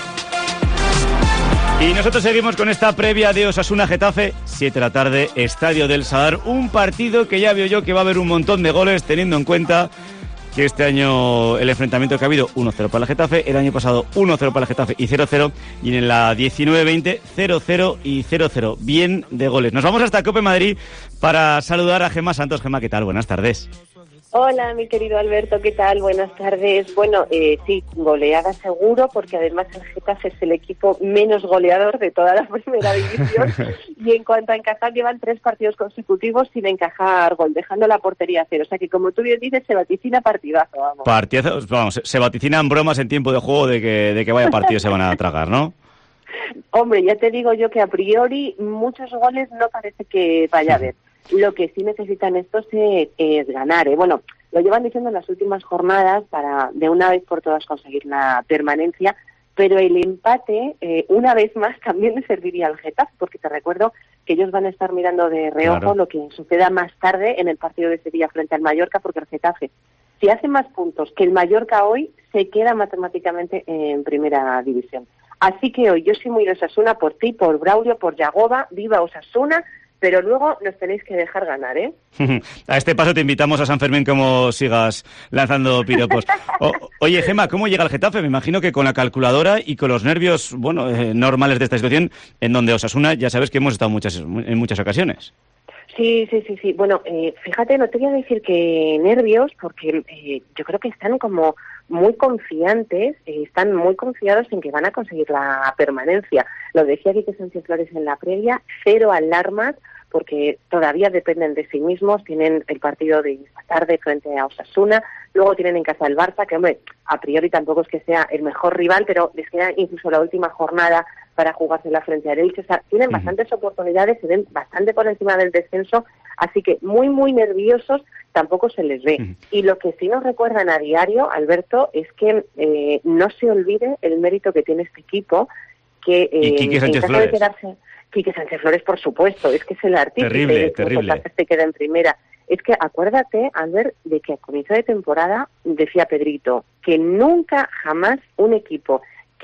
Y nosotros seguimos con esta previa de Osasuna Getafe, 7 de la tarde, Estadio del Sadar, un partido que ya veo yo que va a haber un montón de goles, teniendo en cuenta que este año el enfrentamiento que ha habido 1-0 para el Getafe, el año pasado 1-0 para el Getafe y 0-0, y en la 19-20 0-0 y 0-0, bien de goles. Nos vamos hasta Cope Madrid para saludar a Gemma Santos. Gemma, ¿qué tal? Buenas tardes. Hola, mi querido Alberto, ¿qué tal? Buenas tardes. Bueno, sí, goleada seguro, porque además el Getafe es el equipo menos goleador de toda la primera división. Y en cuanto a encajar, llevan 3 partidos consecutivos sin encajar gol, dejando la portería a 0. O sea que, como tú bien dices, se vaticina partidazo, vamos. Partidazo, vamos, se vaticinan bromas en tiempo de juego de que vaya partidos se van a tragar, ¿no? Hombre, ya te digo yo que a priori muchos goles no parece que vaya a haber. Lo que sí necesitan estos es ganar. Bueno, lo llevan diciendo en las últimas jornadas para de una vez por todas conseguir la permanencia, pero el empate, una vez más, también le serviría al Getafe, porque te recuerdo que ellos van a estar mirando de reojo lo que suceda más tarde en el partido de Sevilla frente al Mallorca, porque el Getafe, si hace más puntos que el Mallorca hoy, se queda matemáticamente en primera división. Así que hoy yo soy muy de Osasuna por ti, por Braulio, por Yagoba, viva Osasuna, pero luego nos tenéis que dejar ganar, ¿eh? A este paso te invitamos a San Fermín como sigas lanzando piropos. Oye, Gemma, ¿cómo llega el Getafe? Me imagino que con la calculadora y con los nervios, bueno, normales de esta situación, en donde Osasuna, ya sabes que hemos estado en muchas ocasiones. Sí. Bueno, fíjate, no te voy a decir que nervios, porque yo creo que están como muy confiantes, están muy confiados en que van a conseguir la permanencia. Lo decía Quique Sánchez Flores en la previa, 0 alarmas, porque todavía dependen de sí mismos. Tienen el partido de esta tarde frente a Osasuna, luego tienen en casa el Barça, que hombre, a priori tampoco es que sea el mejor rival, pero les queda incluso la última jornada para jugársela frente a Elche. O sea, tienen bastantes oportunidades, se ven bastante por encima del descenso, así que muy, muy nerviosos tampoco se les ve. Y lo que sí nos recuerdan a diario, Alberto, es que no se olvide el mérito que tiene este equipo, que Quique Sánchez Flores. Quique Sánchez Flores, por supuesto, es que es el artífice terrible. Se queda en primera. Es que acuérdate, Albert, de que a comienzo de temporada decía Pedrito que nunca jamás un equipo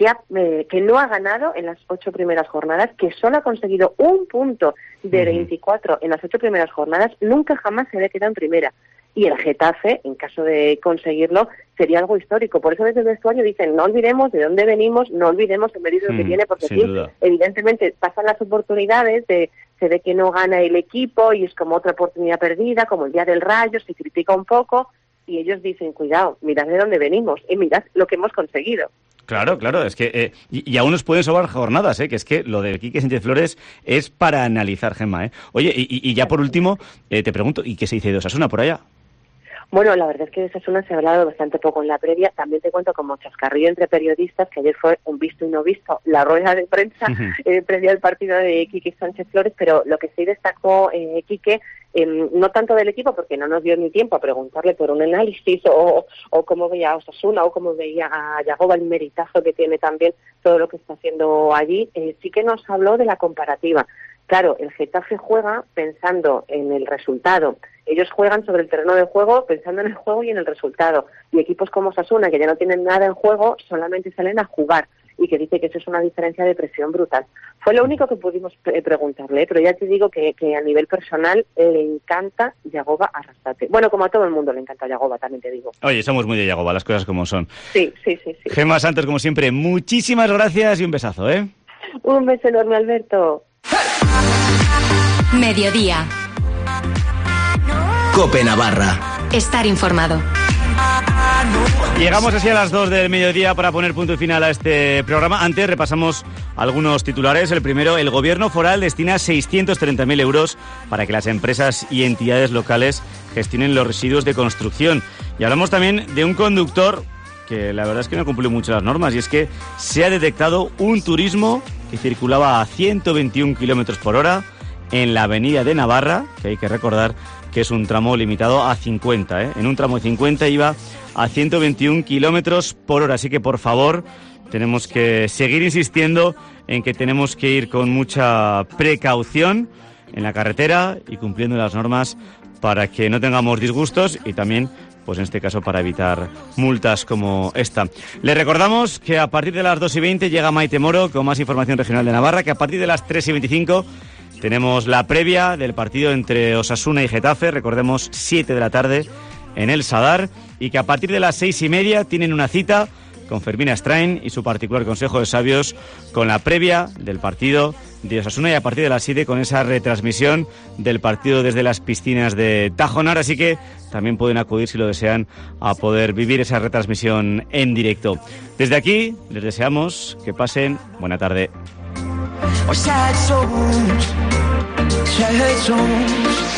que no ha ganado en las 8 primeras jornadas, que solo ha conseguido un punto de 24 en las 8 primeras jornadas, nunca jamás se había quedado en primera. Y el Getafe, en caso de conseguirlo, sería algo histórico. Por eso desde el vestuario dicen, no olvidemos de dónde venimos, no olvidemos el mérito que tiene, porque aquí, evidentemente, pasan las oportunidades, se ve que no gana el equipo y es como otra oportunidad perdida, como el día del Rayo, se critica un poco, y ellos dicen, cuidado, mirad de dónde venimos y mirad lo que hemos conseguido. Claro, es que y aún nos pueden sobrar jornadas, que es que lo de Quique Sánchez Flores es para analizar, Gemma. Oye, y ya por último, te pregunto, ¿y qué se dice de Osasuna por allá? Bueno, la verdad es que de Osasuna se ha hablado bastante poco en la previa. También te cuento como chascarrillo entre periodistas que ayer fue un visto y no visto la rueda de prensa previa al partido de Quique Sánchez Flores, pero lo que sí destacó Quique, no tanto del equipo, porque no nos dio ni tiempo a preguntarle por un análisis o cómo veía a Osasuna o cómo veía a Yagoba, el meritazo que tiene también todo lo que está haciendo allí, sí que nos habló de la comparativa. Claro, el Getafe juega pensando en el resultado. Ellos juegan sobre el terreno de juego pensando en el juego y en el resultado. Y equipos como Osasuna, que ya no tienen nada en juego, solamente salen a jugar. Y que dice que eso es una diferencia de presión brutal. Fue lo único que pudimos preguntarle, pero ya te digo que a nivel personal le encanta Yagoba Arrasate. Bueno, como a todo el mundo le encanta Yagoba, también te digo. Oye, somos muy de Yagoba, las cosas como son. Sí. Gemma Santos, como siempre, muchísimas gracias y un besazo, ¿eh? Un beso enorme, Alberto. Mediodía. COPE Navarra. Estar informado. Llegamos así a las 2 del mediodía para poner punto y final a este programa. Antes repasamos algunos titulares. El primero, el Gobierno foral destina 630.000 euros para que las empresas y entidades locales gestionen los residuos de construcción. Y hablamos también de un conductor que la verdad es que no cumplió mucho las normas, y es que se ha detectado un turismo que circulaba a 121 kilómetros por hora en la avenida de Navarra, que hay que recordar que es un tramo limitado a 50, ¿eh? En un tramo de 50 iba a 121 kilómetros por hora, así que por favor tenemos que seguir insistiendo en que tenemos que ir con mucha precaución en la carretera y cumpliendo las normas para que no tengamos disgustos y también, pues en este caso, para evitar multas como esta. Les recordamos que a partir de las 2:20 llega Maite Moro con más información regional de Navarra, que a partir de las 3:25 tenemos la previa del partido entre Osasuna y Getafe, recordemos 7 de la tarde en el Sadar, y que a partir de las 6:30 tienen una cita con Fermina Strain y su particular Consejo de Sabios con la previa del partido de Osasuna, y a partir de las 7 con esa retransmisión del partido desde las piscinas de Tajonar, así que también pueden acudir si lo desean a poder vivir esa retransmisión en directo. Desde aquí les deseamos que pasen buena tarde. Sad songs.